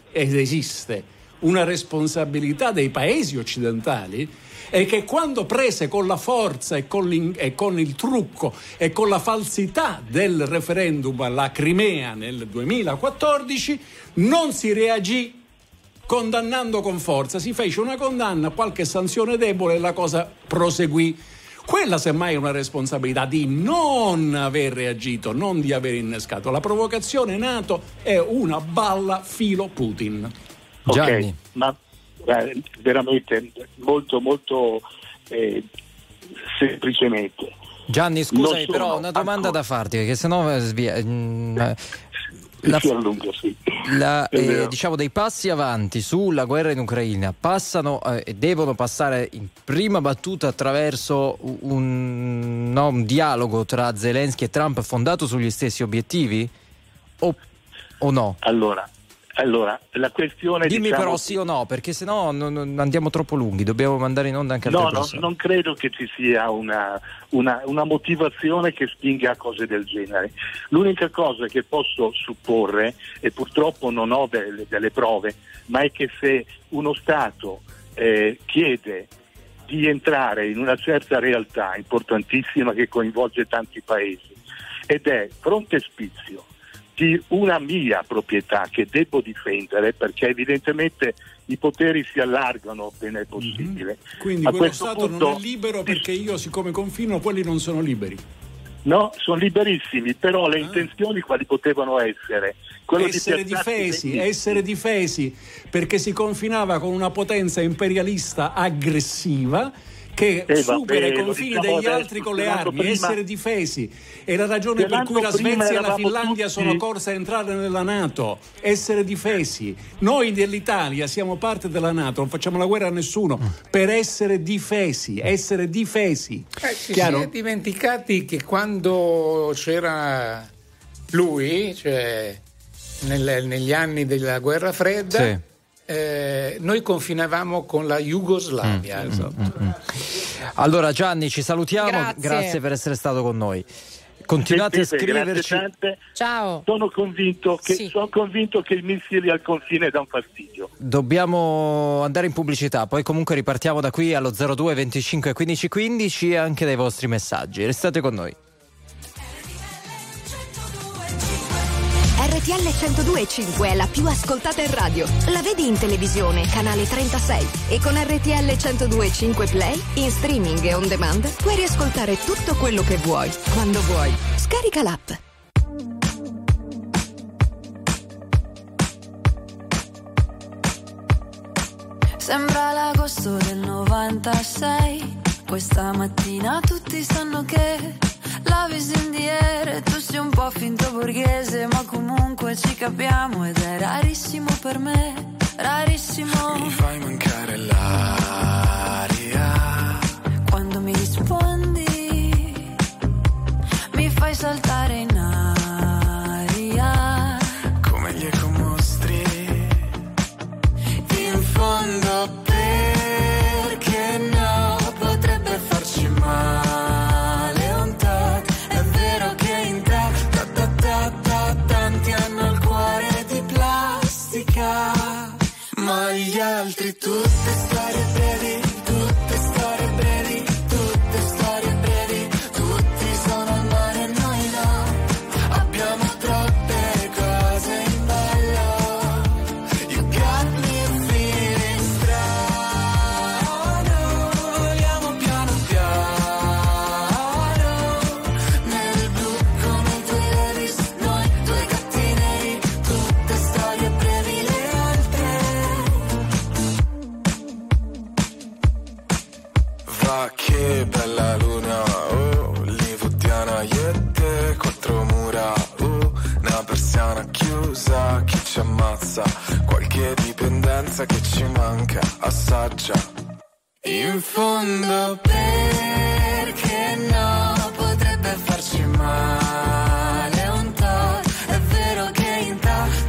una responsabilità dei paesi occidentali, è che quando prese con la forza e con il trucco e con la falsità del referendum alla Crimea nel 2014 non si reagì condannando con forza, si fece una condanna, qualche sanzione debole e la cosa proseguì. Quella semmai è una responsabilità di non aver reagito, non di aver innescato. La provocazione NATO è una balla filo Putin.
Gianni. Ma veramente molto semplicemente.
Gianni, scusami, però una domanda da farti, perché sennò diciamo dei passi avanti sulla guerra in Ucraina passano e devono passare in prima battuta attraverso un dialogo tra Zelensky e Trump fondato sugli stessi obiettivi o no?
Allora, la questione
dimmi però sì o no, perché sennò non andiamo troppo lunghi, dobbiamo mandare in onda anche altre persone.
Non credo che ci sia una motivazione che spinga a cose del genere. L'unica cosa che posso supporre, e purtroppo non ho delle prove, ma è che se uno Stato chiede di entrare in una certa realtà importantissima che coinvolge tanti paesi ed è frontespizio di una mia proprietà che devo difendere, perché evidentemente i poteri si allargano appena è possibile.
Quindi
a
quello Stato non è libero perché io, siccome confino, quelli non sono liberi.
No, sono liberissimi, però le intenzioni quali potevano essere?
Essere difesi, perché si confinava con una potenza imperialista aggressiva che supera i confini degli altri con le armi, essere difesi. È la ragione per cui la Svezia e la Finlandia sono corse a entrare nella NATO, essere difesi. Noi dell'Italia siamo parte della NATO, non facciamo la guerra a nessuno, per essere difesi.
Ci si è dimenticati che quando c'era lui, cioè negli anni della guerra fredda, noi confinavamo con la Jugoslavia.
Allora Gianni, ci salutiamo, grazie per essere stato con noi. Continuate a scriverci.
Ciao.
Sono convinto che i missili al confine danno fastidio.
Dobbiamo andare in pubblicità, poi comunque ripartiamo da qui allo 02 25 15 15 e anche dai vostri messaggi. Restate con noi.
RTL 102.5 è la più ascoltata in radio. La vedi in televisione, canale 36. E con RTL 102.5 Play, in streaming e on demand, puoi riascoltare tutto quello che vuoi, quando vuoi. Scarica l'app.
Sembra l'agosto del 96. Questa mattina tutti sanno che lavi in the air e tu sei un po' finto borghese, ma comunque ci capiamo ed è rarissimo per me, rarissimo.
Mi fai mancare l'aria
Quando mi rispondi mi fai saltare in aria
come gli ecomostri.
in fondo, perché no, potrebbe farci male un tot. È vero che in te tanti hanno il cuore di plastica, ma gli altri tutte storie brevi, tutte storie brevi, tutte storie brevi. Tutti sono al mare e noi no, abbiamo troppe cose in ballo. You got me feeling strano, vogliamo piano piano nel blu come i tuoi Levi's, noi due gatti neri, tutte storie brevi le altre.
Va che bella luna, oh, Livodiana, io e te, quattro mura, oh, una persiana chiusa, chi ci ammazza, qualche dipendenza che ci manca, assaggia.
In fondo, perché no, potrebbe farci male un tot. È vero che in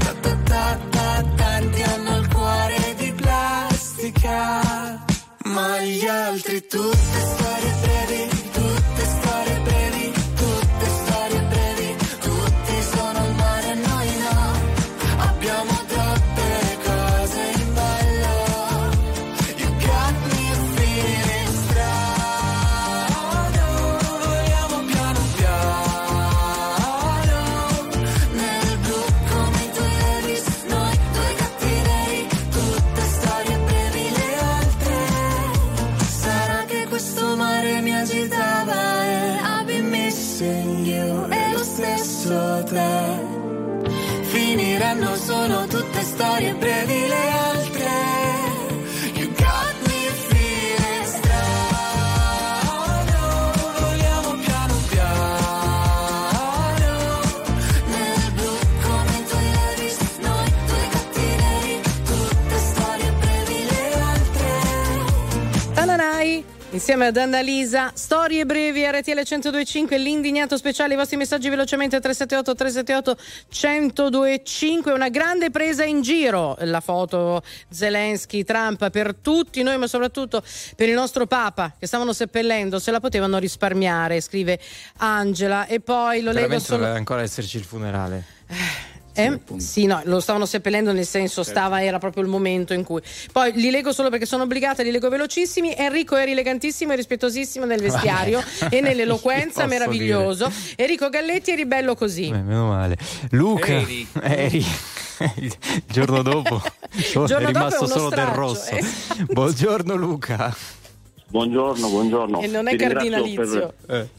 tanti hanno il cuore di plastica, ma gli altri tutte storie brevi, tutte storie brevi, tutte storie brevi. Tutti sono al mare e noi no, abbiamo troppe cose in ballo. You got me feeling strano, vogliamo piano piano nel blu come i tuoi Levi's, noi due gatti neri, tutte storie brevi le altre. Sarà che questo mare mi agitava e I've been missing you, e lo stesso te. Finiranno solo tutte storie brevi le altre. You got me feeling strano, vogliamo piano piano nel blu come i tuoi Levi's, noi due gatti neri, tutte storie brevi le altre.
Tananai insieme ad Annalisa, storie brevi, RTL 102.5, l'indignato speciale, i vostri messaggi velocemente 378 378 1025. Una grande presa in giro la foto Zelensky, Trump, per tutti noi, ma soprattutto per il nostro Papa che stavano seppellendo, se la potevano risparmiare, scrive Angela. E poi lo leggo solo,
doveva ancora esserci il funerale.
Sì, no, lo stavano seppellendo, nel senso era proprio il momento in cui. Poi li leggo solo perché sono obbligata, li leggo velocissimi. Enrico eri elegantissimo e rispettosissimo nel vestiario e nell'eloquenza, meraviglioso. Enrico Galletti eri bello così.
Meno male. Luca eri il giorno dopo è rimasto solo del rosso. Buongiorno Luca.
Buongiorno.
E non è cardinalizio.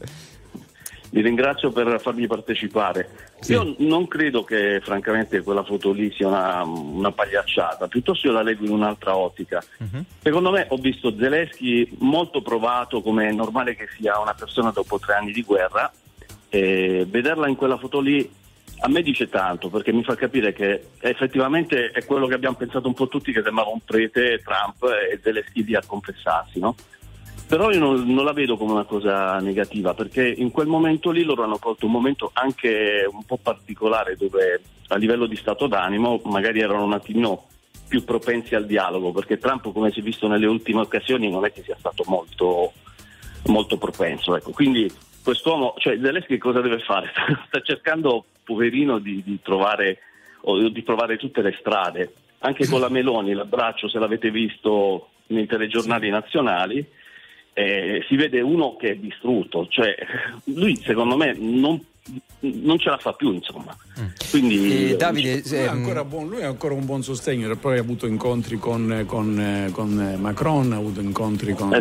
Vi ringrazio per farmi partecipare. Sì. Io non credo che francamente quella foto lì sia una pagliacciata, piuttosto io la leggo in un'altra ottica. Secondo me ho visto Zelensky molto provato, come è normale che sia una persona dopo 3 anni di guerra, e vederla in quella foto lì a me dice tanto, perché mi fa capire che effettivamente è quello che abbiamo pensato un po' tutti, che sembrava un prete Trump e Zelensky lì a confessarsi, no? Però io non la vedo come una cosa negativa, perché in quel momento lì loro hanno colto un momento anche un po' particolare, dove a livello di stato d'animo magari erano un attimino più propensi al dialogo, perché Trump, come si è visto nelle ultime occasioni, non è che sia stato molto, molto propenso. Ecco. Quindi quest'uomo, cioè Zelensky cosa deve fare? Sta cercando, poverino, di trovare tutte le strade, anche con la Meloni, l'abbraccio, se l'avete visto nei telegiornali nazionali. Si vede uno che è distrutto, cioè lui secondo me non ce la fa più, insomma. Quindi
Davide,
lui è ancora un buon sostegno, poi ha avuto incontri con Macron, ha avuto incontri con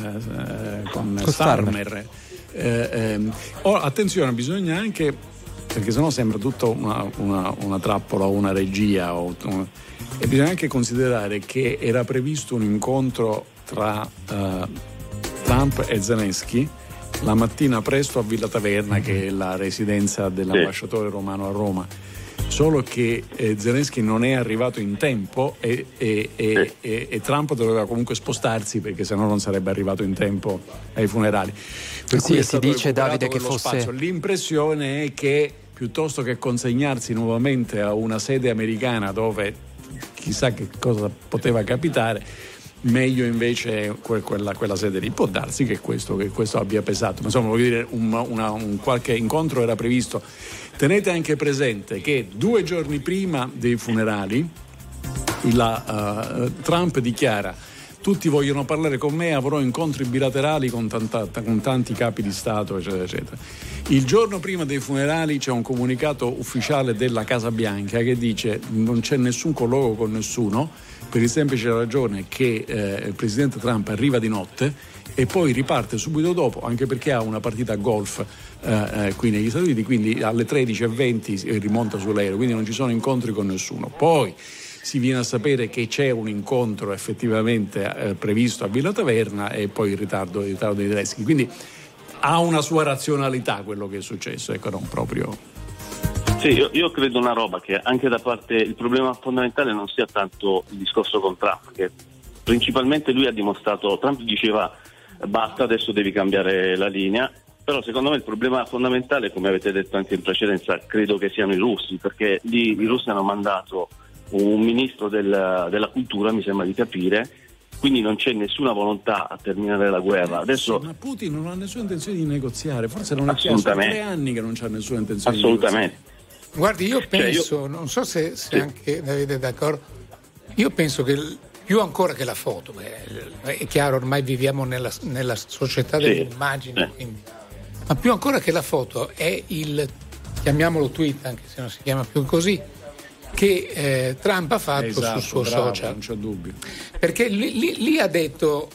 Starmer. Attenzione, bisogna anche perché sennò sembra tutta una trappola o una regia. E bisogna anche considerare che era previsto un incontro tra Trump e Zelensky la mattina presto a Villa Taverna, che è la residenza dell'ambasciatore romano a Roma, solo che Zelensky non è arrivato in tempo e Trump doveva comunque spostarsi, perché sennò non sarebbe arrivato in tempo ai funerali. Per cui
si dice, Davide, che fosse
spazio. L'impressione è che piuttosto che consegnarsi nuovamente a una sede americana dove chissà che cosa poteva capitare, meglio invece quella sede lì. Può darsi che questo abbia pesato, ma insomma, voglio dire, un qualche incontro era previsto. Tenete anche presente che 2 giorni prima dei funerali Trump dichiara: tutti vogliono parlare con me, avrò incontri bilaterali con tanti capi di Stato, eccetera, eccetera. Il giorno prima dei funerali c'è un comunicato ufficiale della Casa Bianca che dice: non c'è nessun colloquio con nessuno, per il semplice ragione che il presidente Trump arriva di notte e poi riparte subito dopo, anche perché ha una partita a golf qui negli Stati Uniti, quindi alle 13:20 rimonta sull'aereo, quindi non ci sono incontri con nessuno. Poi si viene a sapere che c'è un incontro effettivamente previsto a Villa Taverna e poi il ritardo dei tedeschi, quindi ha una sua razionalità quello che è successo, ecco, non proprio.
Sì, io credo una roba che anche da parte, il problema fondamentale non sia tanto il discorso con Trump, che principalmente lui ha dimostrato, Trump diceva basta, adesso devi cambiare la linea, però secondo me il problema fondamentale, come avete detto anche in precedenza, credo che siano i russi, perché lì i russi hanno mandato un ministro della cultura, mi sembra di capire, quindi non c'è nessuna volontà a terminare la guerra. Adesso
sì, ma Putin non ha nessuna intenzione di negoziare, forse non è chiaro, sono 3 anni che non c'ha nessuna intenzione di negoziare.
Guardi, io penso, non so se anche Davide è d'accordo, io penso che più ancora che la foto, è chiaro, ormai viviamo nella società dell'immagine, quindi, ma più ancora che la foto è il, chiamiamolo tweet, anche se non si chiama più così, che Trump ha fatto sul suo social.
Non c'è dubbio.
Perché lì ha detto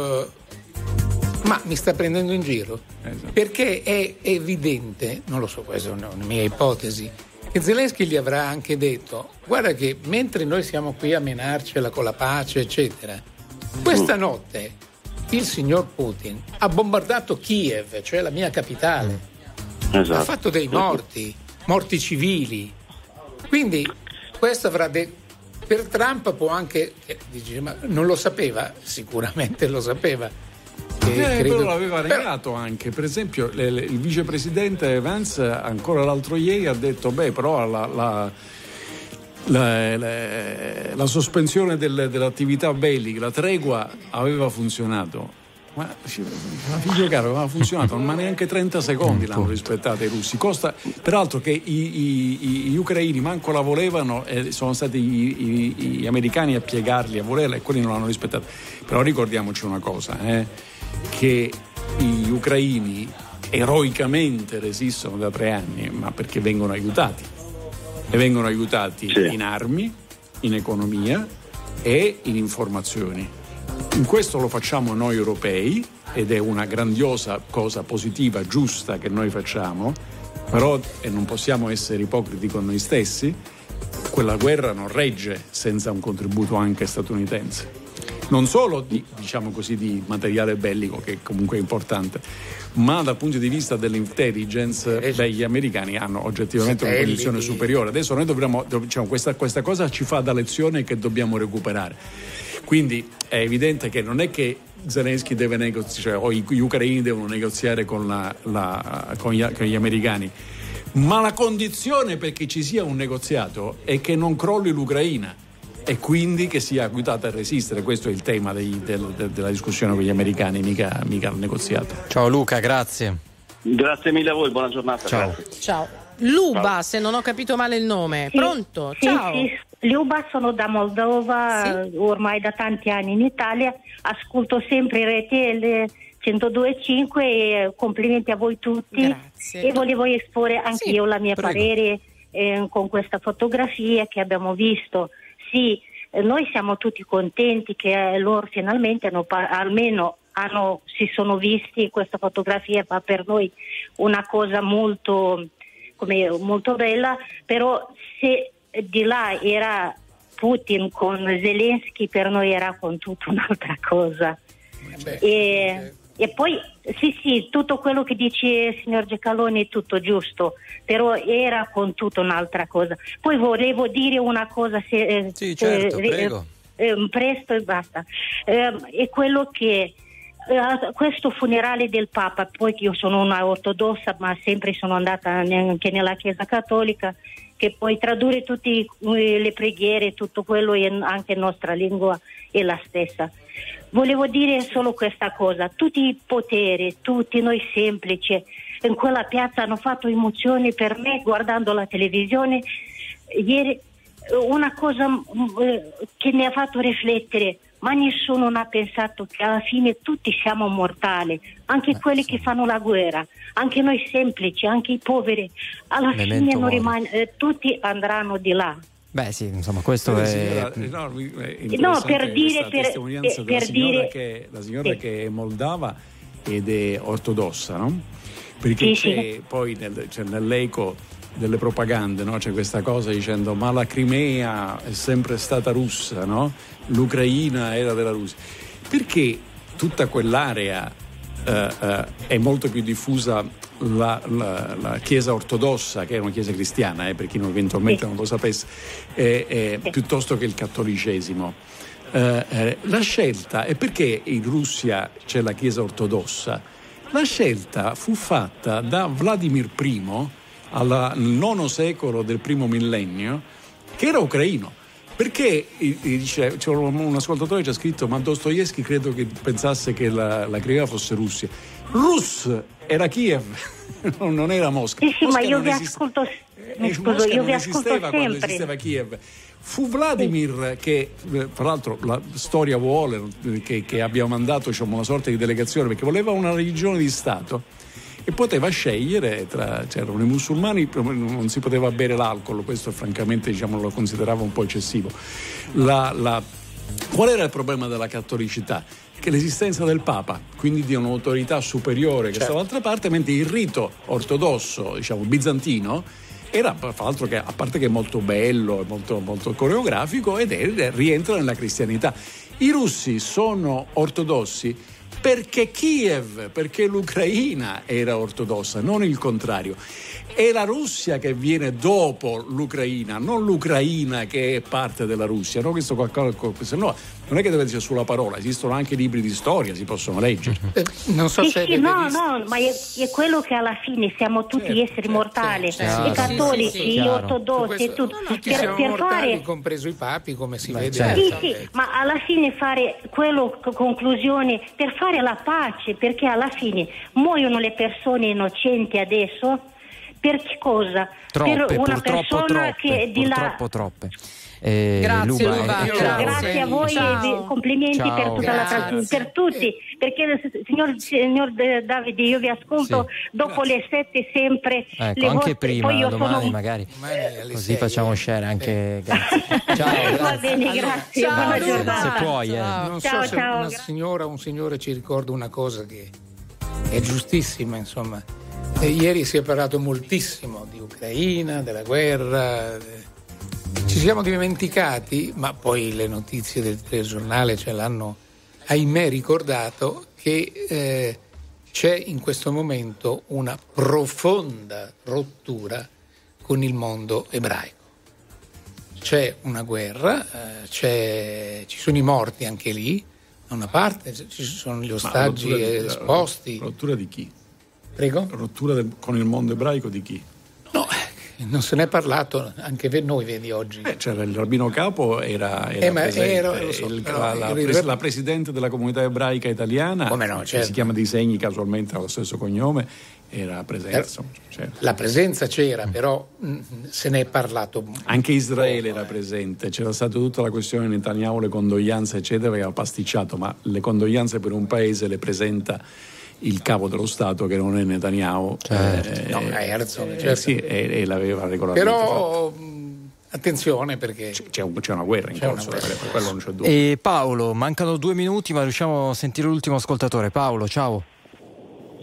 ma mi sta prendendo in giro? Esatto. Perché è evidente, non lo so, questa è una mia ipotesi, che Zelensky gli avrà anche detto: guarda che mentre noi siamo qui a menarcela con la pace eccetera, questa notte il signor Putin ha bombardato Kiev, cioè la mia capitale. Esatto. Ha fatto dei morti civili, quindi questo avrà per Trump può anche dice, ma non lo sapeva? Sicuramente lo sapeva.
Però l'aveva negato anche, per esempio il vicepresidente Vance ancora l'altro ieri ha detto però la sospensione dell'attività bellica, la tregua aveva funzionato. Ma figlio caro, aveva funzionato, ma neanche 30 secondi l'hanno rispettata i russi. Costa peraltro che gli ucraini manco la volevano e sono stati gli americani a piegarli, a volerla, e quelli non l'hanno rispettata. Però ricordiamoci una cosa, che gli ucraini eroicamente resistono da 3 anni, ma perché vengono aiutati, e vengono aiutati in armi, in economia e in informazioni. In questo lo facciamo noi europei ed è una grandiosa cosa positiva, giusta, che noi facciamo, però non possiamo essere ipocriti con noi stessi. Quella guerra non regge senza un contributo anche statunitense, non solo di materiale bellico, che comunque è importante, ma dal punto di vista dell'intelligence gli americani hanno oggettivamente una posizione superiore. Adesso noi dobbiamo questa cosa ci fa da lezione che dobbiamo recuperare. Quindi è evidente che non è che Zelensky deve negoziare, o gli ucraini devono negoziare con gli americani, ma la condizione perché ci sia un negoziato è che non crolli l'Ucraina e quindi che sia aiutata a resistere. Questo è il tema della discussione con gli americani, mica il negoziato.
Ciao Luca, grazie.
Grazie mille a voi, buona giornata.
Ciao.
Ciao. Luba, se non ho capito male il nome.
Sì,
Pronto?
sì,
Ciao.
Sì. Luba, sono da Moldova, ormai da tanti anni in Italia, ascolto sempre RTL 102.5 e complimenti a voi tutti.
Grazie.
E volevo esporre anch'io la mia parere con questa fotografia che abbiamo visto. Sì, noi siamo tutti contenti che loro finalmente si sono visti questa fotografia, ma per noi una cosa molto come molto bella, però se di là era Putin con Zelensky, per noi era con tutta un'altra cosa. E poi sì, tutto quello che dice il signor Giacalone è tutto giusto, però era con tutta un'altra cosa. Poi volevo dire una cosa,
prego.
Presto e basta. È quello che questo funerale del Papa, poi io sono una ortodossa, ma sempre sono andata anche nella Chiesa Cattolica, che puoi tradurre tutte le preghiere, tutto quello, e anche nostra lingua è la stessa. Volevo dire solo questa cosa: tutti i poteri, tutti noi semplici in quella piazza hanno fatto emozioni per me guardando la televisione ieri. Una cosa che mi ha fatto riflettere: ma nessuno non ha pensato che alla fine tutti siamo mortali, anche quelli che fanno la guerra, anche noi semplici, anche i poveri, alla fine non rimane, tutti andranno di là.
Beh sì, insomma, questo è...
No, per dire,
la signora che è moldava ed è ortodossa, no? Perché c'è poi nell'eco delle propagande, no? C'è questa cosa dicendo: ma la Crimea è sempre stata russa, no? L'Ucraina era della Russia. Perché tutta quell'area è molto più diffusa la Chiesa ortodossa, che è una Chiesa cristiana, per chi eventualmente non lo sapesse, piuttosto che il cattolicesimo. La scelta è perché in Russia c'è la Chiesa ortodossa. La scelta fu fatta da Vladimir I al IX secolo del primo millennio, che era ucraino. Perché dice, c'è un ascoltatore che ci ha scritto: ma Dostoevskij credo che pensasse che la Crimea fosse Russia. Rus era Kiev, non era Mosca.
Sì,
Mosca
ma io vi ascolto, io vi ascolto sempre.
Quando esisteva Kiev. Fu Vladimir che, tra l'altro, la storia vuole che abbia mandato, diciamo, una sorta di delegazione, perché voleva una religione di Stato e poteva scegliere c'erano i musulmani, non si poteva bere l'alcol, questo francamente, diciamo, lo considerava un po' eccessivo. Qual era il problema della cattolicità? Che l'esistenza del Papa, quindi di un'autorità superiore che stava dall'altra parte, mentre il rito ortodosso, diciamo bizantino, era fra l'altro, che a parte che è molto bello, molto, molto coreografico, ed rientra nella cristianità. I russi sono ortodossi perché l'Ucraina era ortodossa, non il contrario. È la Russia che viene dopo l'Ucraina, non l'Ucraina che è parte della Russia. No? Questo no, non è che deve essere sulla parola, esistono anche libri di storia, si possono leggere.
Non so se
no, ma è quello che alla fine siamo tutti esseri mortali, i cattolici, gli ortodossi,
tutti siamo mortali, compreso i papi, come si vede.
Sì, ma alla fine fare quello, conclusione, per fare la pace, perché alla fine muoiono le persone innocenti adesso. Per che cosa?
Troppe,
per una persona che di là.
Troppe.
Grazie, Luba.
Grazie a voi e complimenti per tutta la trasmissione, per tutti, perché signor Davide, io vi ascolto dopo le 7 sempre.
Ecco,
le
anche
vostre,
prima,
poi io
domani magari, così facciamo share anche. Ciao,
va bene, grazie, buona giornata.
Se puoi,
Non so se una signora o un signore ci ricorda una cosa che è giustissima, insomma. Ieri si è parlato moltissimo di Ucraina, della guerra, ci siamo dimenticati, ma poi le notizie del telegiornale ce l'hanno, ahimè, ricordato che c'è in questo momento una profonda rottura con il mondo ebraico. C'è una guerra, ci sono i morti anche lì, da una parte ci sono gli ostaggi esposti.
Rottura di chi?
Prego?
Rottura con il mondo ebraico di chi?
No, non se n'è parlato, anche per noi, vedi, oggi.
C'era il rabbino capo, era presente, la presidente della comunità ebraica italiana, che si chiama Di Segni, casualmente ha lo stesso cognome, era presente.
La presenza c'era, però se ne è parlato.
Anche Israele era presente, c'era stata tutta la questione di Netanyahu, le condoglianze, eccetera, che aveva pasticciato, ma le condoglianze per un paese le presenta il capo dello Stato, che non è Netanyahu,
Herzog,
sì, e l'aveva regolarmente
però attenzione, perché
c'è una guerra in corso, quello non c'è dubbio.
E Paolo, mancano 2 minuti, ma riusciamo a sentire l'ultimo ascoltatore. Paolo, ciao.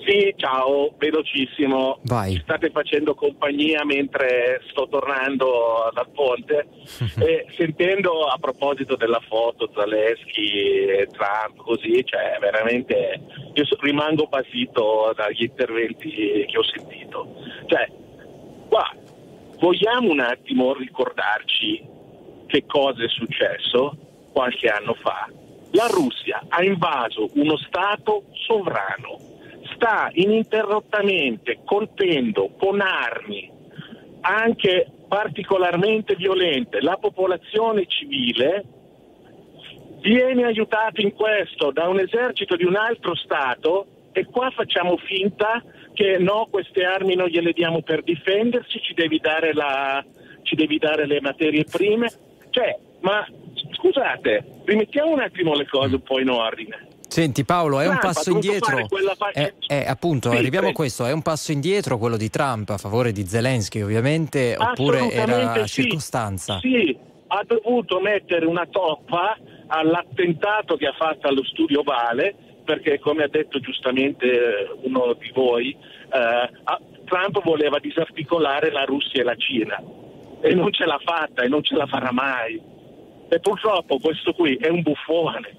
Sì, ciao, velocissimo.
Vai.
Ci state facendo compagnia mentre sto tornando dal ponte e sentendo a proposito della foto Zalesky e Trump, così, cioè veramente io rimango basito dagli interventi che ho sentito. Cioè, qua vogliamo un attimo ricordarci che cosa è successo qualche anno fa. La Russia ha invaso uno stato sovrano, sta ininterrottamente colpendo con armi anche particolarmente violente la popolazione civile, viene aiutato in questo da un esercito di un altro stato e qua facciamo finta che no, queste armi non gliele diamo per difenderci, ci devi dare le materie prime. Cioè, ma scusate, rimettiamo un attimo le cose un po' in ordine.
Senti Paolo, è un
Trump ha
passo
dovuto
indietro.
fare quella
Appunto,
Sì,
arriviamo a
prego.
questo, è un passo indietro quello di Trump a favore di Zelensky, ovviamente, oppure era
Assolutamente sì.
circostanza?
Sì, ha dovuto mettere una toppa all'attentato che ha fatto allo studio Vale, perché come ha detto giustamente uno di voi, Trump voleva disarticolare la Russia e la Cina e non ce l'ha fatta e non ce la farà mai. E purtroppo questo qui è un buffone.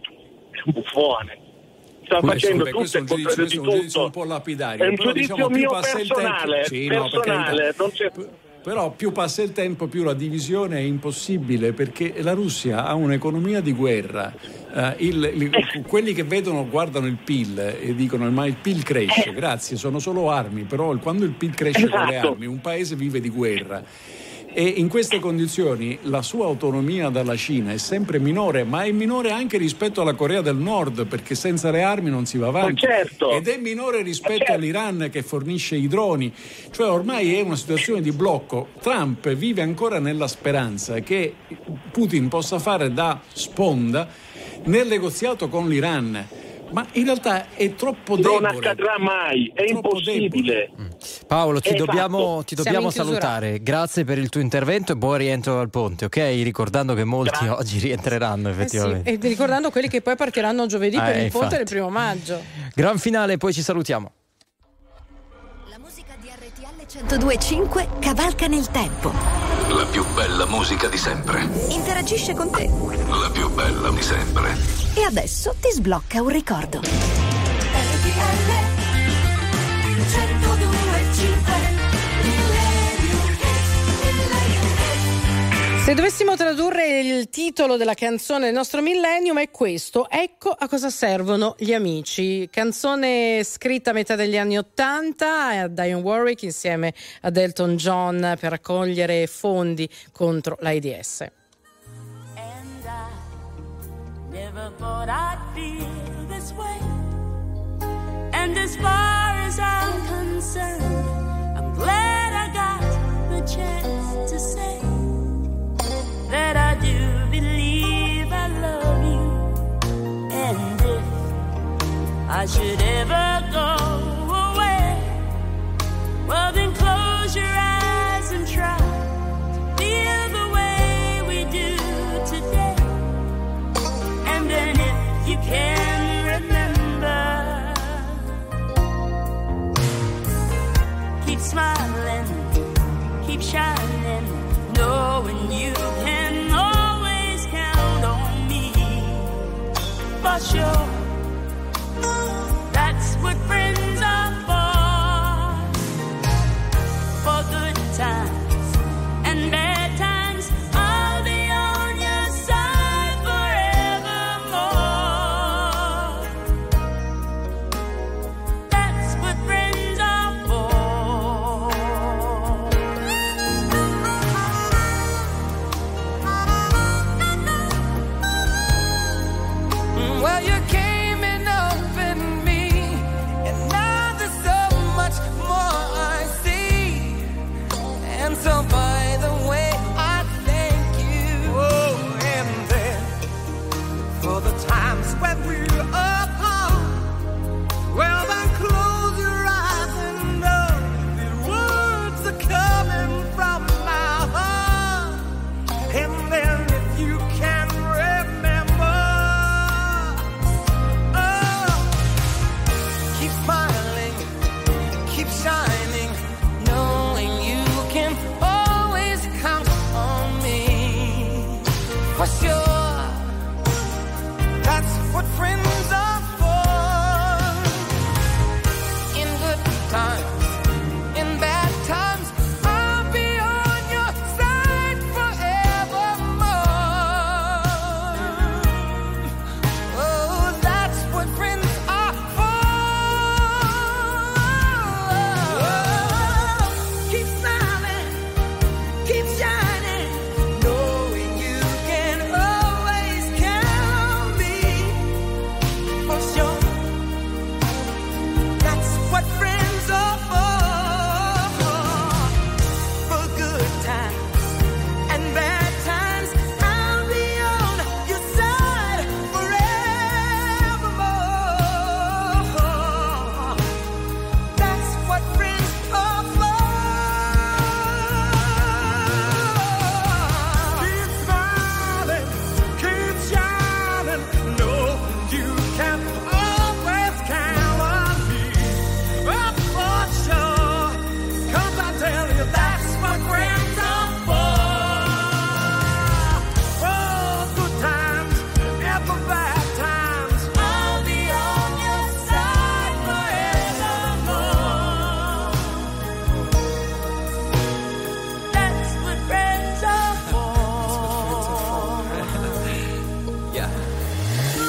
Sta facendo tutto il contrario di tutto.
un po' lapidario.
È un
Però,
giudizio
diciamo, più
mio
passa il
personale,
tempo- Sì, no, per
personale,
carità.
non c'è...
Però più passa il tempo, più la divisione è impossibile, perché la Russia ha un'economia di guerra. Quelli che guardano il PIL e dicono ma il PIL cresce, grazie, sono solo armi, però quando il PIL cresce con le
Esatto.
armi, un paese vive di guerra. E in queste condizioni la sua autonomia dalla Cina è sempre minore, ma è minore anche rispetto alla Corea del Nord, perché senza le armi non si va avanti.
Certo.
Ed è minore rispetto all'Iran che fornisce i droni. Cioè ormai è una situazione di blocco. Trump vive ancora nella speranza che Putin possa fare da sponda nel negoziato con l'Iran. Ma in realtà è troppo debole.
Non accadrà mai, è impossibile.
Paolo, ti
Esatto.
dobbiamo
Siamo in chiusura.
salutare. Grazie per il tuo intervento e buon rientro dal ponte, ok? Ricordando che molti oggi rientreranno effettivamente.
E ricordando quelli che poi partiranno giovedì per il ponte
infatti.
del 1° maggio.
Gran finale, poi ci salutiamo.
La musica di RTL 102.5 cavalca nel tempo.
La più bella musica di sempre.
Interagisce con te.
La più bella di sempre.
E adesso ti sblocca un ricordo.
Se dovessimo tradurre il titolo della canzone del nostro millennium è questo: ecco a cosa servono gli amici. Canzone scritta a metà degli anni '80 a Dionne Warwick insieme ad Elton John per raccogliere fondi contro l'AIDS.
Never thought I'd feel this way. And as far as I'm concerned, I'm glad I got the chance to say that I do believe I love you. And if I should ever go away, well then close your eyes and try to feel the way we do today. And then if you can remember, keep smiling, keep shining, knowing you can always count on me. For sure, that's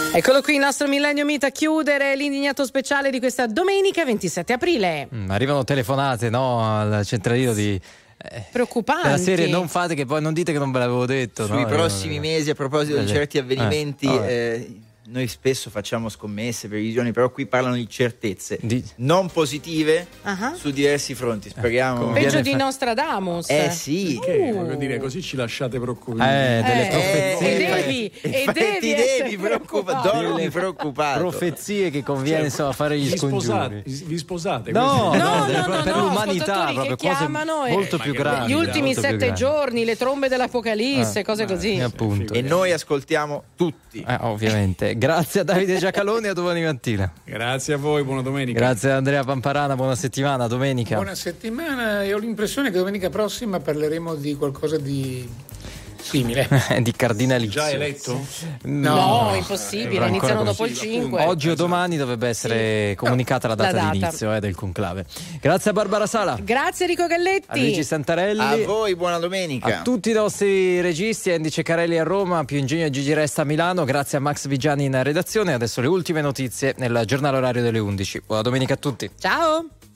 Eccolo qui il nostro Millennio Meet a chiudere l'indignato speciale di questa domenica 27 aprile.
Arrivano telefonate, no, al centralino di
Preoccupanti.
della serie non fate che poi non dite che non ve l'avevo detto.
Sui
no?
prossimi mesi, a proposito di certi avvenimenti, noi spesso facciamo scommesse, previsioni, però qui parlano di certezze non positive su diversi fronti. Speriamo.
Peggio di Nostradamus.
Sì.
Voglio dire, così ci lasciate preoccupati.
Delle profezie.
devi preoccupare. Devi preoccupato.
Profezie che conviene insomma fare gli scongiuri.
Vi sposate?
No,
così?
per l'umanità,
ascoltatori
proprio
che chiamano
cose
e-
molto più gravi.
Gli ultimi
molto più
7
gravi.
giorni, le trombe dell'Apocalisse, cose così.
Appunto.
E noi ascoltiamo tutti.
Ovviamente. Grazie a Davide Giacalone e a domani mattina.
Grazie a voi, buona domenica.
Grazie a Andrea Pamparana, buona settimana, domenica.
Buona settimana e ho l'impressione che domenica prossima parleremo di qualcosa di simile.
Di cardinalizio.
Già eletto?
No, impossibile, iniziano dopo il 5.
Oggi o domani dovrebbe essere comunicata la data
La
di
data.
inizio del conclave. Grazie a Barbara Sala,
Grazie Enrico
a
Galletti.
Luigi Santarelli,
A voi, buona domenica.
a tutti i nostri registi, a Andy Ceccarelli a Roma, Più Ingegno e Gigi Resta a Milano. Grazie a Max Vigiani in redazione. Adesso le ultime notizie nel giornale orario delle 11. Buona domenica a tutti.
Ciao.